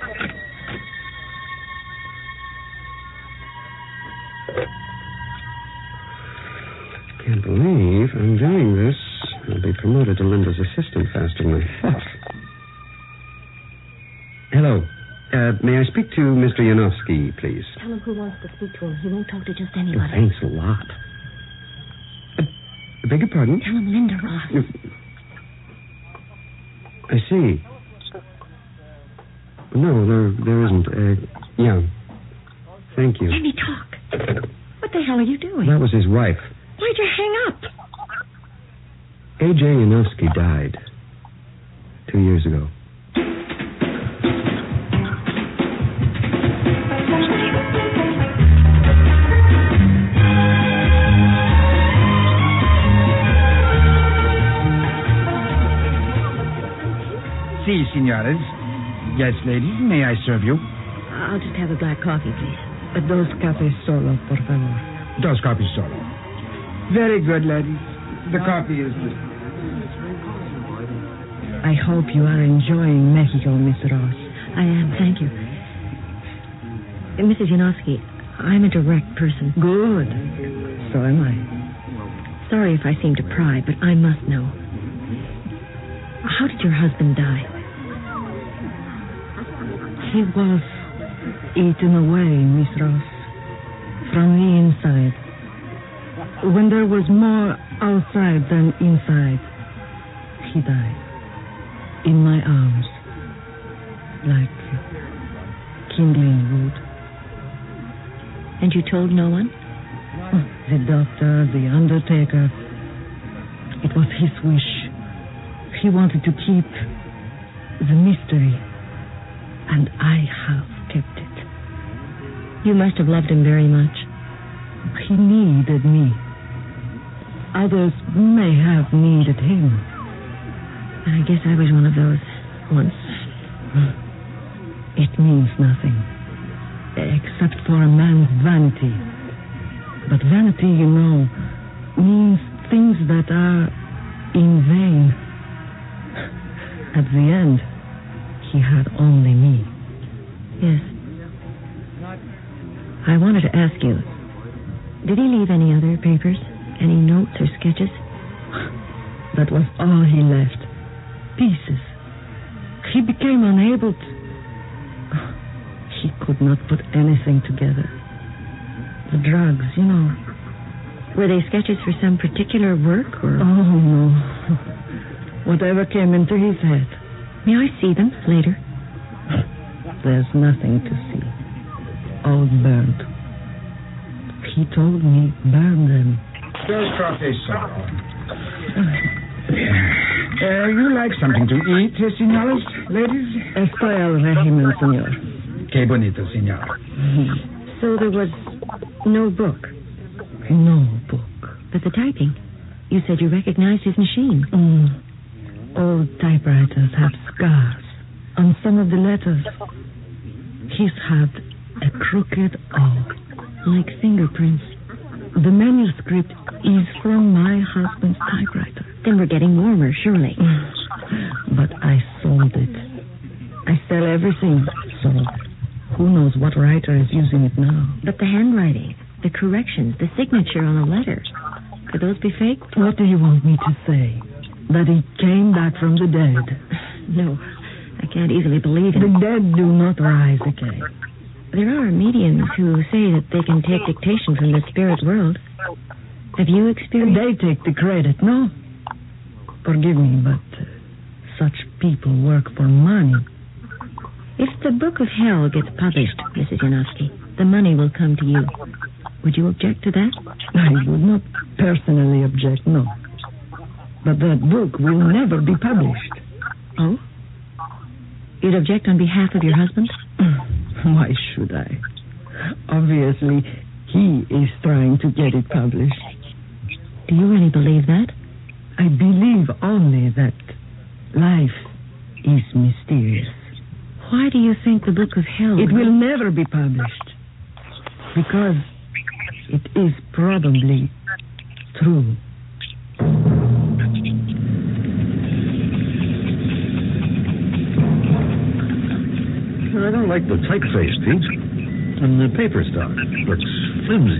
Can't believe I'm doing this. I'll be promoted to Linda's assistant faster than I thought. Hello. Uh, may I speak to Mister Yanofsky, please? Tell him who wants to speak to him. He won't talk to just Oh, anybody. thanks a lot. Uh, I beg your pardon? Tell him Linda Ross. I see. No, there, there isn't. Uh, yeah. Thank you. Let me talk. What the hell are you doing? That was his wife. Why'd you hang up? A J Yanofsky died two years ago. Si, senores. Yes, lady. May I serve you? I'll just have a black coffee, please. Dos cafés solo, por favor. Dos coffees solo. Very good, ladies. The coffee is... I hope you are enjoying Mexico, Mister Ross. I am, thank you. Missus Yanofsky, I'm a direct person. Good. So am I. Sorry if I seem to pry, but I must know. How did your husband die? He was eaten away, Miss Ross, from the inside. When there was more outside than inside, he died. In my arms. Like kindling wood. And you told no one? The doctor, the undertaker. It was his wish. He wanted to keep the mystery. And I have kept it. You must have loved him very much. He needed me. Others may have needed him. I guess I was one of those once. It means nothing. Except for a man's vanity. But vanity, you know, means things that are in vain. At the end, he had only me. Yes. I wanted to ask you, did he leave any other papers? Any notes or sketches? That was all he left. Pieces. He became unable to... He could not put anything together. The drugs, you know. Were they sketches for some particular work, or...? Oh, no. Whatever came into his head. May I see them later? There's nothing to see. All burnt. He told me burn them. Dos coffees, sir. Uh, you like something to eat, senores, ladies? Estoy al régimen, senor. Qué bonito, senor. So there was no book? No book. But the typing. You said you recognized his machine. Mm. Old typewriters have scars on some of the letters. His had a crooked O. Like fingerprints. The manuscript is from my husband's typewriter. Then we're getting warmer, surely. But I sold it. I sell everything sold. Who knows what writer is using it now? But the handwriting, the corrections, the signature on the letter, could those be fake? What do you want me to say? That he came back from the dead? No, I can't easily believe it. The dead do not rise again. There are mediums who say that they can take dictation from the spirit world. Have you experienced... They take the credit, no? Forgive me, but uh, such people work for money. If the Book of Hell gets published, Missus Yanofsky, the money will come to you. Would you object to that? I would not personally object, no. But that book will never be published. Oh? You'd object on behalf of your husband? Why should I? Obviously, he is trying to get it published. Do you really believe that? I believe only that life is mysterious. Why do you think the Book of Hell... It will never be published. Because it is probably true. I don't like the typeface, Pete. And the paper stock looks flimsy.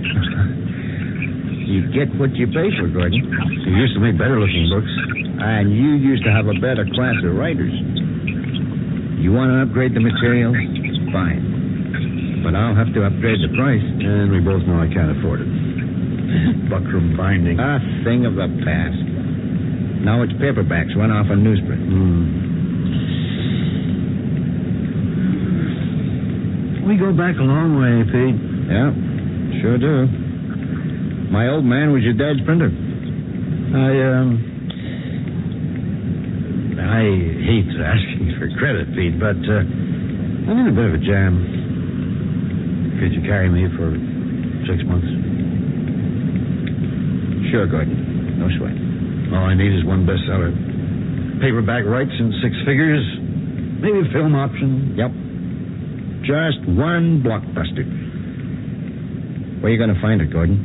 You get what you pay for, Gordon. You used to make better-looking books. And you used to have a better class of writers. You want to upgrade the material? Fine. But I'll have to upgrade the price. And we both know I can't afford it. Buckram binding. A thing of the past. Now it's paperbacks run off on newsprint. Mm. We go back a long way, Pete. Yeah, sure do. My old man was your dad's printer. I, um... I hate asking for credit, Pete, but uh, I'm in a bit of a jam. Could you carry me for six months? Sure, Gordon. No sweat. All I need is one bestseller. Paperback rights in six figures. Maybe a film option. Yep. Just one blockbuster. Where are you going to find it, Gordon?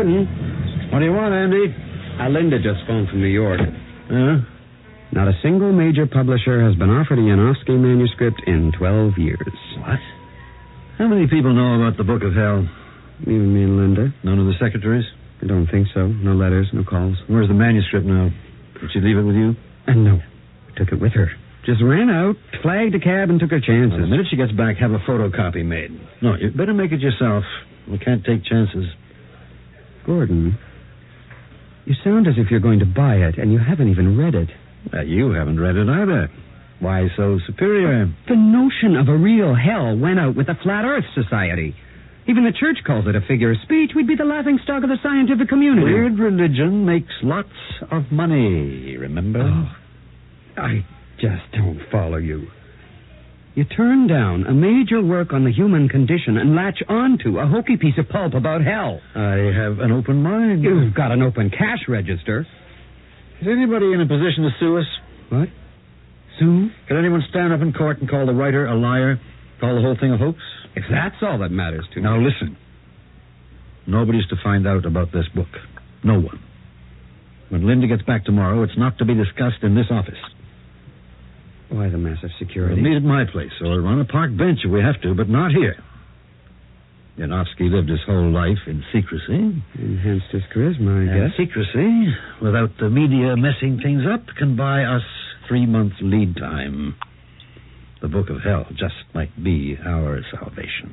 Gordon. What do you want, Andy? Uh, Linda just phoned from New York. Huh? Not a single major publisher has been offered a Yanofsky manuscript in twelve years. What? How many people know about the Book of Hell? Even me and Linda. None of the secretaries? I don't think so. No letters, no calls. Where's the manuscript now? Did she leave it with you? Uh, no. I took it with her. Just ran out, flagged a cab, and took her chances. Well, the minute she gets back, have a photocopy made. No, you better make it yourself. We can't take chances. Gordon, you sound as if you're going to buy it, and you haven't even read it. Uh, you haven't read it either. Why so superior? The notion of a real hell went out with the Flat Earth Society. Even the church calls it a figure of speech. We'd be the laughingstock of the scientific community. Weird religion makes lots of money, remember? Oh, I just don't follow you. You turn down a major work on the human condition and latch onto a hokey piece of pulp about hell. I have an open mind. You've got an open cash register. Is anybody in a position to sue us? What? Sue? Can anyone stand up in court and call the writer a liar? Call the whole thing a hoax? If that's all that matters to now me. Now listen. Nobody's to find out about this book. No one. When Linda gets back tomorrow, it's not to be discussed in this office. Why the massive security? We'll meet at my place or on a park bench if we have to, but not here. Yanofsky lived his whole life in secrecy. Enhanced his charisma, I and guess. Secrecy, without the media messing things up, can buy us three months lead time. The Book of Hell just might be our salvation.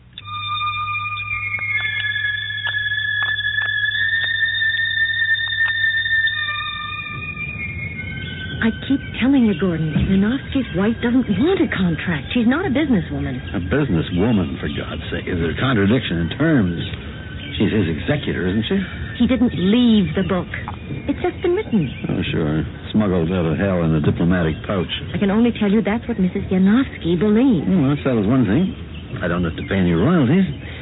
I keep telling you, Gordon, Yanofsky's wife doesn't want a contract. She's not a businesswoman. A businesswoman, for God's sake. Is there a contradiction in terms? She's his executor, isn't she? He didn't leave the book. It's just been written. Oh, sure. Smuggled out of hell in a diplomatic pouch. I can only tell you that's what Missus Yanofsky believes. Well, that settles one thing. I don't have to pay any royalties.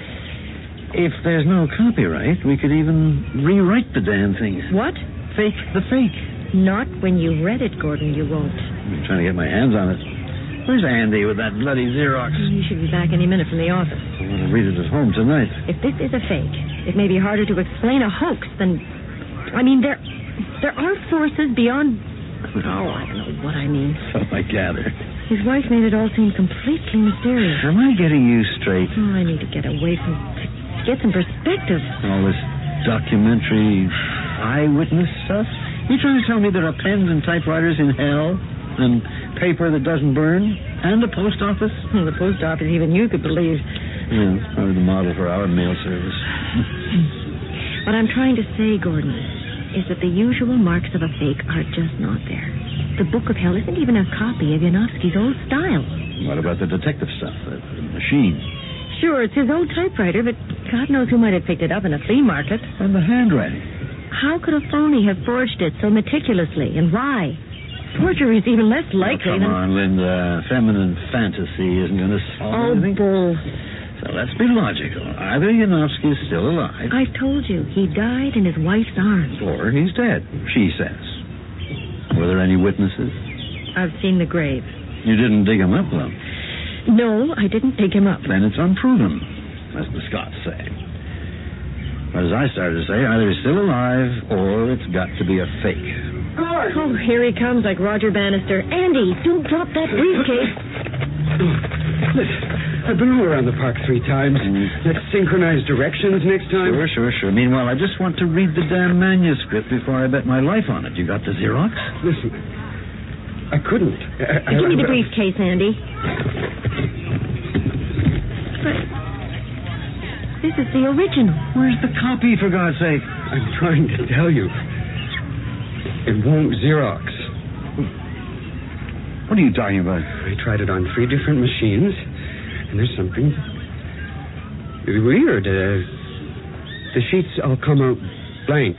If there's no copyright, we could even rewrite the damn thing. What? Fake the fake. Not when you read it, Gordon, you won't. I'm trying to get my hands on it. Where's Andy with that bloody Xerox? He should be back any minute from the office. I want to read it at home tonight. If this is a fake, it may be harder to explain a hoax than... I mean, there there are forces beyond... Oh, I don't know what I mean. So I gather. His wife made it all seem completely mysterious. Am I getting you straight? Oh, I need to get away from... to get some perspective. All this documentary eyewitness stuff? You trying to tell me there are pens and typewriters in hell? And paper that doesn't burn? And a post office? Well, the post office even you could believe. Yeah, it's probably the model for our mail service. What I'm trying to say, Gordon, is that the usual marks of a fake are just not there. The Book of Hell isn't even a copy of Yanofsky's old style. What about the detective stuff? The machine? Sure, it's his old typewriter, but God knows who might have picked it up in a flea market. And the handwriting? How could a phony have forged it so meticulously, and why? Forgery is even less likely oh, come than... on, Linda. Feminine fantasy isn't going to solve oh, anything. bull. So let's be logical. Either Yanofsky is still alive... I've told you, he died in his wife's arms. Or he's dead, she says. Were there any witnesses? I've seen the grave. You didn't dig him up, though? No, I didn't dig him up. Then it's unproven, as the Scots say. But as I started to say, either he's still alive or it's got to be a fake. Oh, here he comes like Roger Bannister. Andy, don't drop that briefcase. Listen, I've been all around the park three times. Mm. Let's synchronize directions next time. Sure, sure, sure. Meanwhile, I just want to read the damn manuscript before I bet my life on it. You got the Xerox? Listen, I couldn't. I, Give I, me the I, briefcase, Andy. But this is the original. Where's the copy, for God's sake? I'm trying to tell you. It won't Xerox. What are you talking about? I tried it on three different machines, and there's something weird. Uh, the sheets all come out blank.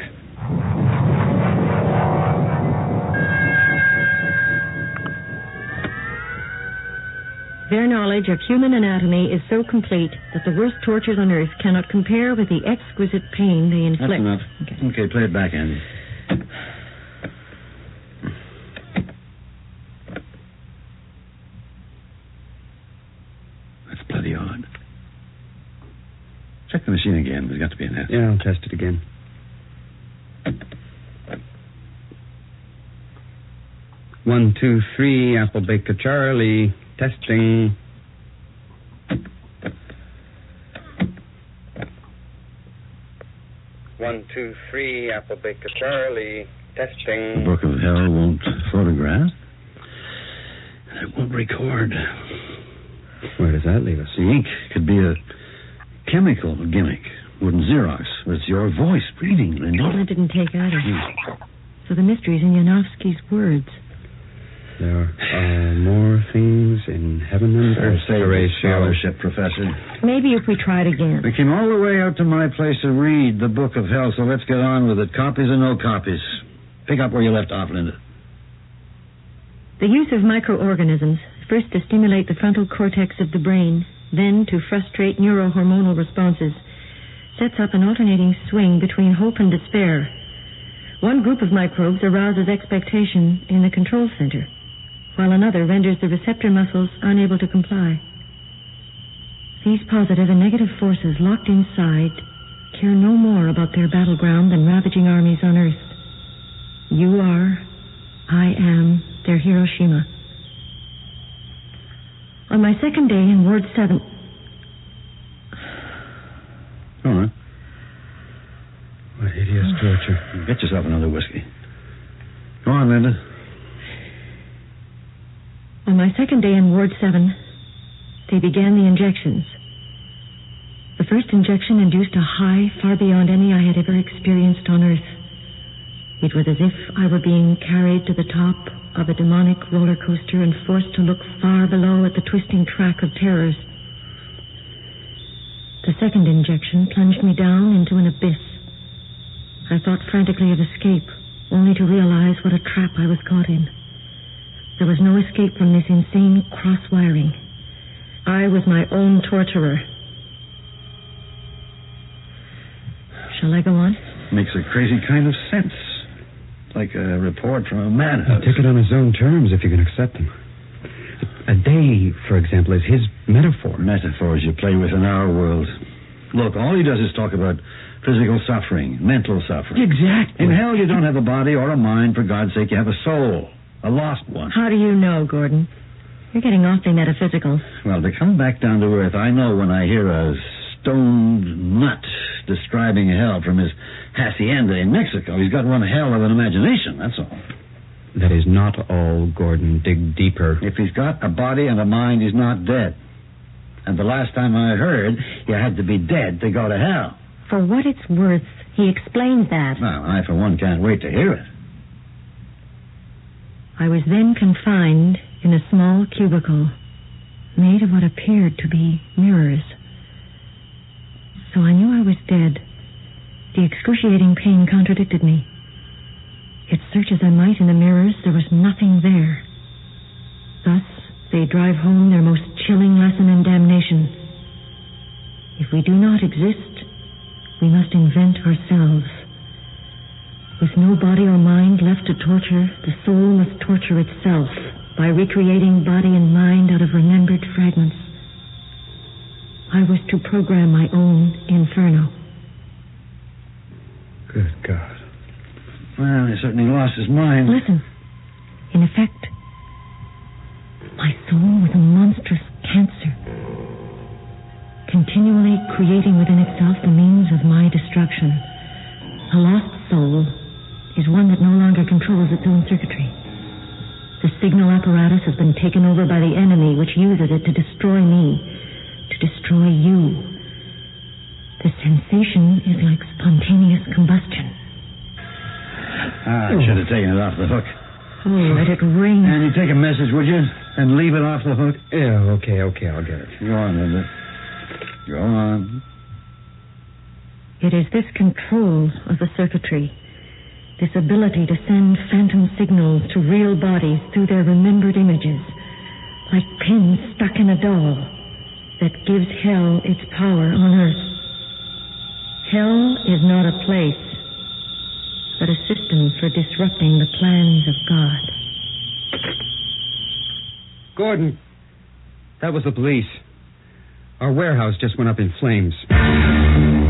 Their knowledge of human anatomy is so complete that the worst tortures on earth cannot compare with the exquisite pain they inflict. That's enough. Okay, okay play it back, Andy. That's bloody odd. Check The machine again. There's got to be an answer. Yeah, I'll test it again. One, two, three, Apple Baker Charlie. Testing. One, two, three, Apple Baker Charlie. Testing. The Book of Hell won't photograph. It won't record. Where does that leave us? The ink could be a chemical gimmick. Wouldn't Xerox. But it's your voice reading, Linda. Well, it didn't take either. So the mystery's in Yanofsky's words. There are more things in heaven and earth. Say scholarship, Professor. Maybe if we tried again. We came all the way out to my place to read the Book of Hell, so let's get on with it. Copies or no copies. Pick up where you left off, Linda. The use of microorganisms, first to stimulate the frontal cortex of the brain, then to frustrate neurohormonal responses, sets up an alternating swing between hope and despair. One group of microbes arouses expectation in the control center, while another renders the receptor muscles unable to comply. These positive and negative forces locked inside care no more about their battleground than ravaging armies on Earth. You are, I am, their Hiroshima. On my second day in Ward seven... All right. What hideous torture. Get yourself another whiskey. Go on, Linda. On my second day in Ward seven, they began the injections. The first injection induced a high far beyond any I had ever experienced on Earth. It was as if I were being carried to the top of a demonic roller coaster and forced to look far below at the twisting track of terrors. The second injection plunged me down into an abyss. I thought frantically of escape, only to realize what a trap I was caught in. There was no escape from this insane cross-wiring. I was my own torturer. Shall I go on? Makes a crazy kind of sense. Like a report from a madhouse. Take it on his own terms if you can accept them. A day, for example, is his metaphor. Metaphors you play with in our world. Look, all he does is talk about physical suffering, mental suffering. Exactly. In hell, you don't have a body or a mind. For God's sake, you have a soul. A lost one. How do you know, Gordon? You're getting awfully metaphysical. Well, to come back down to earth, I know when I hear a stoned nut describing hell from his hacienda in Mexico. He's got one hell of an imagination, that's all. That is not all, Gordon. Dig deeper. If he's got a body and a mind, he's not dead. And the last time I heard, you had to be dead to go to hell. For what it's worth, he explains that. Well, I, for one, can't wait to hear it. I was then confined in a small cubicle made of what appeared to be mirrors. So I knew I was dead. The excruciating pain contradicted me. Yet search as I might in the mirrors, there was nothing there. Thus, they drive home their most chilling lesson in damnation. If we do not exist, we must invent ourselves. With no body or mind left to torture, the soul must torture itself by recreating body and mind out of remembered fragments. I was to program my own inferno. Good God. Well, he certainly lost his mind. Listen. In effect, my soul was a monstrous cancer, continually creating within itself the means of my destruction. A lost soul is one that no longer controls its own circuitry. The signal apparatus has been taken over by the enemy, which uses it to destroy me, to destroy you. The sensation is like spontaneous combustion. Ah, I should have taken it off the hook. Oh, let it ring. And you take a message, would you? And leave it off the hook? Yeah, okay, okay, I'll get it. Go on, Linda. Go on. It is this control of the circuitry, this ability to send phantom signals to real bodies through their remembered images, like pins stuck in a doll, that gives hell its power on earth. Hell is not a place, but a system for disrupting the plans of God. Gordon, that was the police. Our warehouse just went up in flames.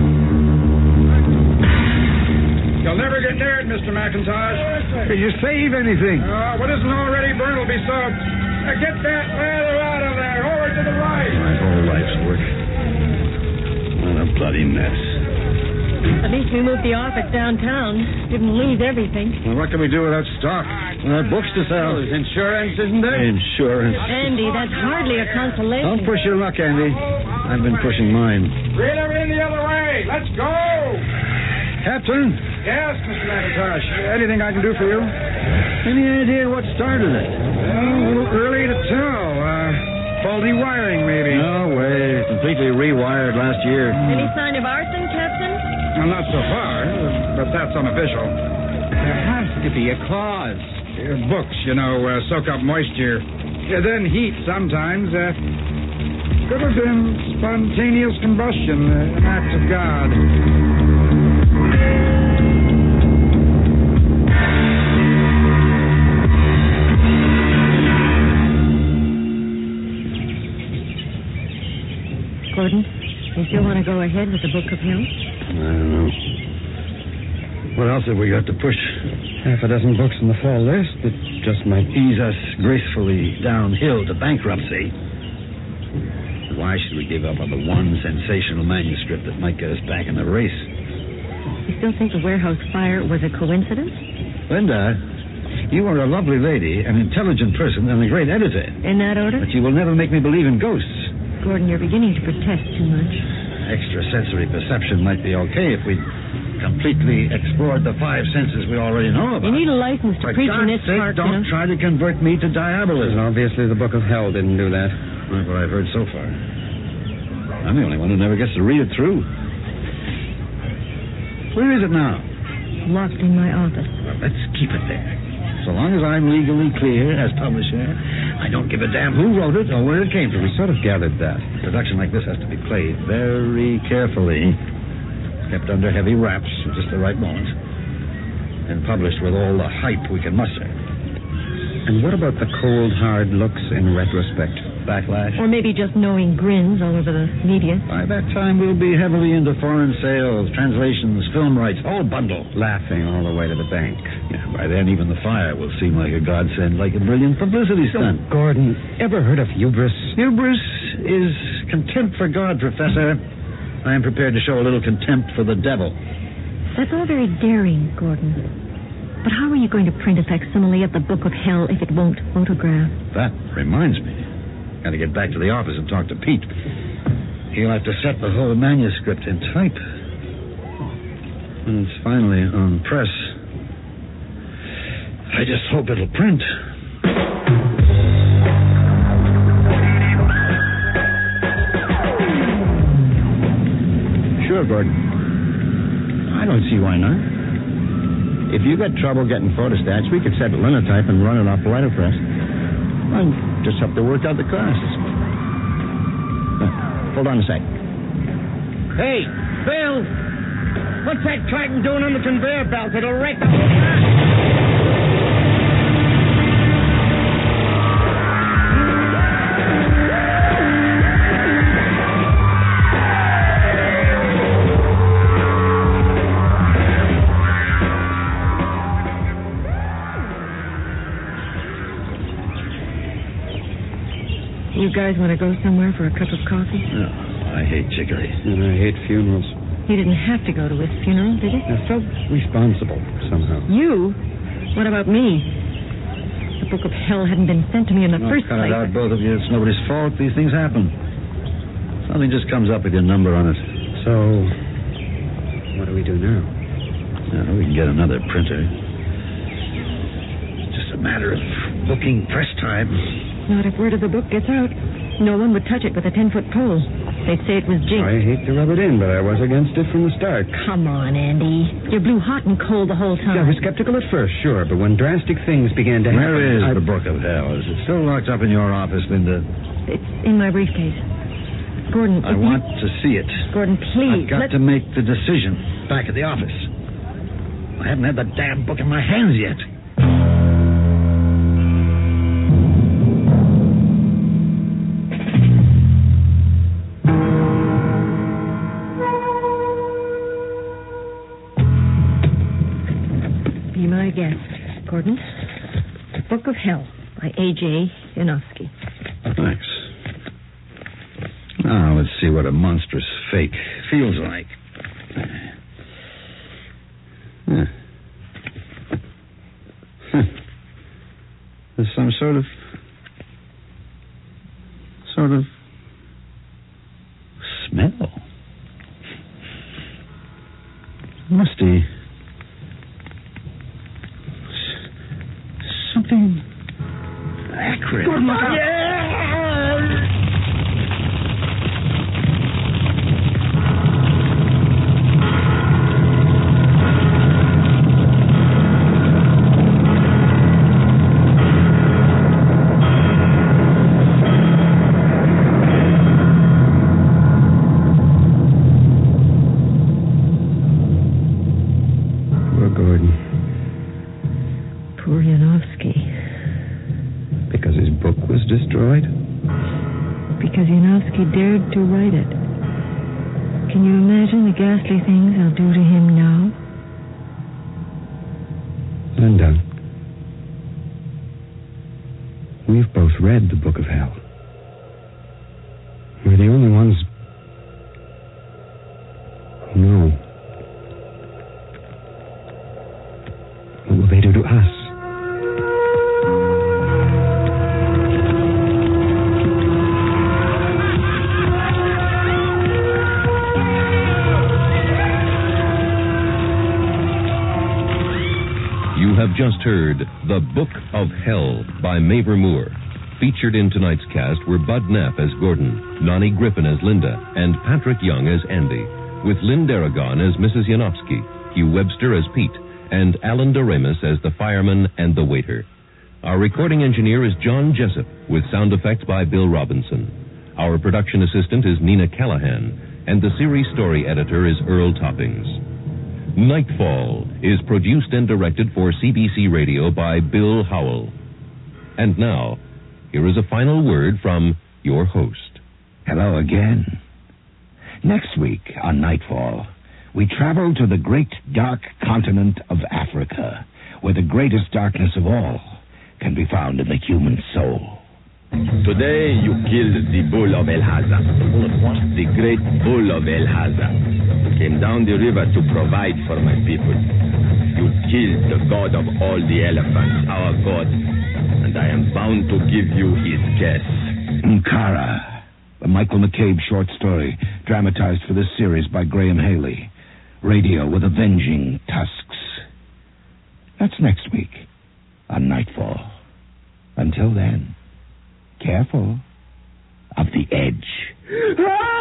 You'll never get near it, Mister McIntosh. Did you save anything? Uh, what isn't already burned will be soaked. Now get that ladder out of there. Over to the right. My whole life's work. What a bloody mess. At least we moved the office downtown. Didn't lose everything. Well, what can we do without stock? Without books to sell? There's insurance, isn't there? Insurance. Andy, that's hardly a consolation. Don't push your luck, Andy. I've been pushing mine. Reel her in the other way. Let's go. Captain? Yes, Mister McIntosh. Anything I can do for you? Any idea what started it? Well, a little early to tell. Uh, faulty wiring, maybe. No way. Completely rewired last year. Any sign of arson, Captain? Well, not so far, but that's unofficial. There has to be a cause. Uh, books, you know, uh, soak up moisture. Uh, then heat sometimes. Uh, could have been spontaneous combustion, uh, an act of God. Gordon, you still want to go ahead with the Book of Hill? I don't know. What else have we got to push? Half a dozen books in the fall list that just might Ease us gracefully downhill to bankruptcy. Why should we give up on the one sensational manuscript that might get us back in the race? You still think the warehouse fire was a coincidence? Linda, you are a lovely lady, an intelligent person, and a great editor. In that order? But you will never make me believe in ghosts. Gordon, you're beginning to protest too much. Extrasensory perception might be okay if we completely explored the five senses we already know about. You need a license to For preach in God's this sake, park, don't you know? try to convert me to diabolism. Obviously, the Book of Hell didn't do that. That's what I've heard so far. I'm the only one who never gets to read it through. Where is it now? Locked in my office. Well, let's keep it there. So long as I'm legally clear as publisher, I don't give a damn who wrote it or where it came from. We sort of gathered that. A production like this has to be played very carefully, kept under heavy wraps at just the right moment, and published with all the hype we can muster. And what about the cold, hard looks in retrospect? Backlash? Or maybe just knowing grins all over the media. By that time, we'll be heavily into foreign sales, translations, film rights, whole bundle. Laughing all the way to the bank. Yeah, by then, even the fire will seem like a godsend, like a brilliant publicity stunt. Oh, Gordon, ever heard of hubris? Hubris is contempt for God, Professor. I am prepared to show a little contempt for the devil. That's all very daring, Gordon. But how are you going to print a facsimile of the Book of Hell if it won't photograph? That reminds me. Got to get back to the office and talk to Pete. He'll have to set the whole manuscript in type. When it's finally on press, I just hope it'll print. Sure, Gordon. I don't see why not. If you got trouble getting photostats, we could set linotype and run it off the letterpress. Well, just have to work out the costs. Uh, hold on a sec. Hey, Bill! What's that Triton doing on the conveyor belt? It'll wreck the whole car. You guys want to go somewhere for a cup of coffee? No, I hate chicory. And I hate funerals. You didn't have to go to his funeral, did you? I felt responsible somehow. You? What about me? The Book of Hell hadn't been sent to me in the Oh, first cut place. it out, both of you. It's nobody's fault. These things happen. Something just comes up with your number on it. So, what do we do now? Yeah, we can get another printer. It's just a matter of booking press time. Not if word of the book gets out. No one would touch it with a ten-foot pole. They'd say it was jinx. I hate to rub it in, but I was against it from the start. Come on, Andy. You blew hot and cold the whole time. I was skeptical at first, sure, but when drastic things began to happen... Where is I... the Book of Hell? Is it still locked up in your office, Linda? It's in my briefcase. Gordon, I if want you... to see it. Gordon, please. I've got let... to make the decision back at the office. I haven't had the damn book in my hands yet. A J Yanofsky. Thanks. Now, let's see what a monstrous fake feels like. Huh. Huh. There's some sort of... sort of... smell. Musty. Something... acrid. Good luck. Yeah! Poor Yanofsky. Because his book was destroyed? Because Yanofsky dared to write it. Can you imagine the ghastly things I'll do to him now? Linda, we've both read the Book of Hell. We're the only ones who know. What will they do to us? You have just heard The Book of Hell by Mavor Moore. Featured in tonight's cast were Bud Neff as Gordon, Nani Griffin as Linda, and Patrick Young as Andy, with Lynn Darragon as Missus Yanofsky, Hugh Webster as Pete, and Alan Doremus as the fireman and the waiter. Our recording engineer is John Jessup, with sound effects by Bill Robinson. Our production assistant is Nina Callahan, and the series story editor is Earl Toppings. Nightfall is produced and directed for C B C Radio by Bill Howell. And now, here is a final word from your host. Hello again. Next week on Nightfall, we travel to the great dark continent of Africa, where the greatest darkness of all can be found in the human soul. Today you killed the bull of El Haza. The bull of what? The great bull of El Haza. Came down the river to provide for my people. You killed the god of all the elephants, our god, and I am bound to give you his kiss. Nkara, a Michael McCabe short story, dramatized for this series by Graham Haley. Radio with avenging tusks. That's next week on Nightfall. Until then, careful of the edge.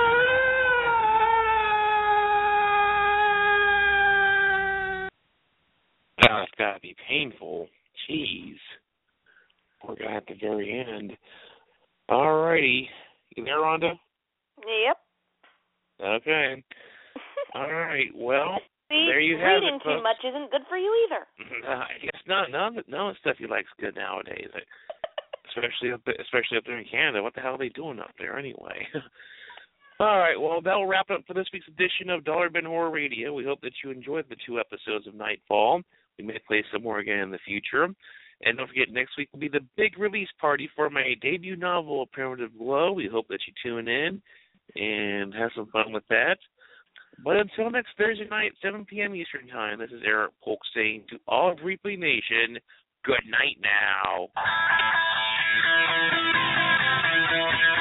God, it's got to be painful. Jeez. Poor guy at the very end. All righty. You there, Rhonda? Yep. Okay. All right. Well, See, there you have reading it, folks. too much isn't good for you either. Uh, I guess not. None of, the, none of the stuff you like is good nowadays. Like, especially up there, especially up there in Canada. What the hell are they doing up there anyway? All right. Well, that'll wrap it up for this week's edition of Dollar Bin Horror Radio. We hope that you enjoyed the two episodes of Nightfall. We may play some more again in the future. And don't forget, next week will be the big release party for my debut novel, Primitive Glow. We hope that you tune in and have some fun with that. But until next Thursday night, seven p.m. Eastern Time, this is Eric Polk saying to all of Replay Nation, good night now.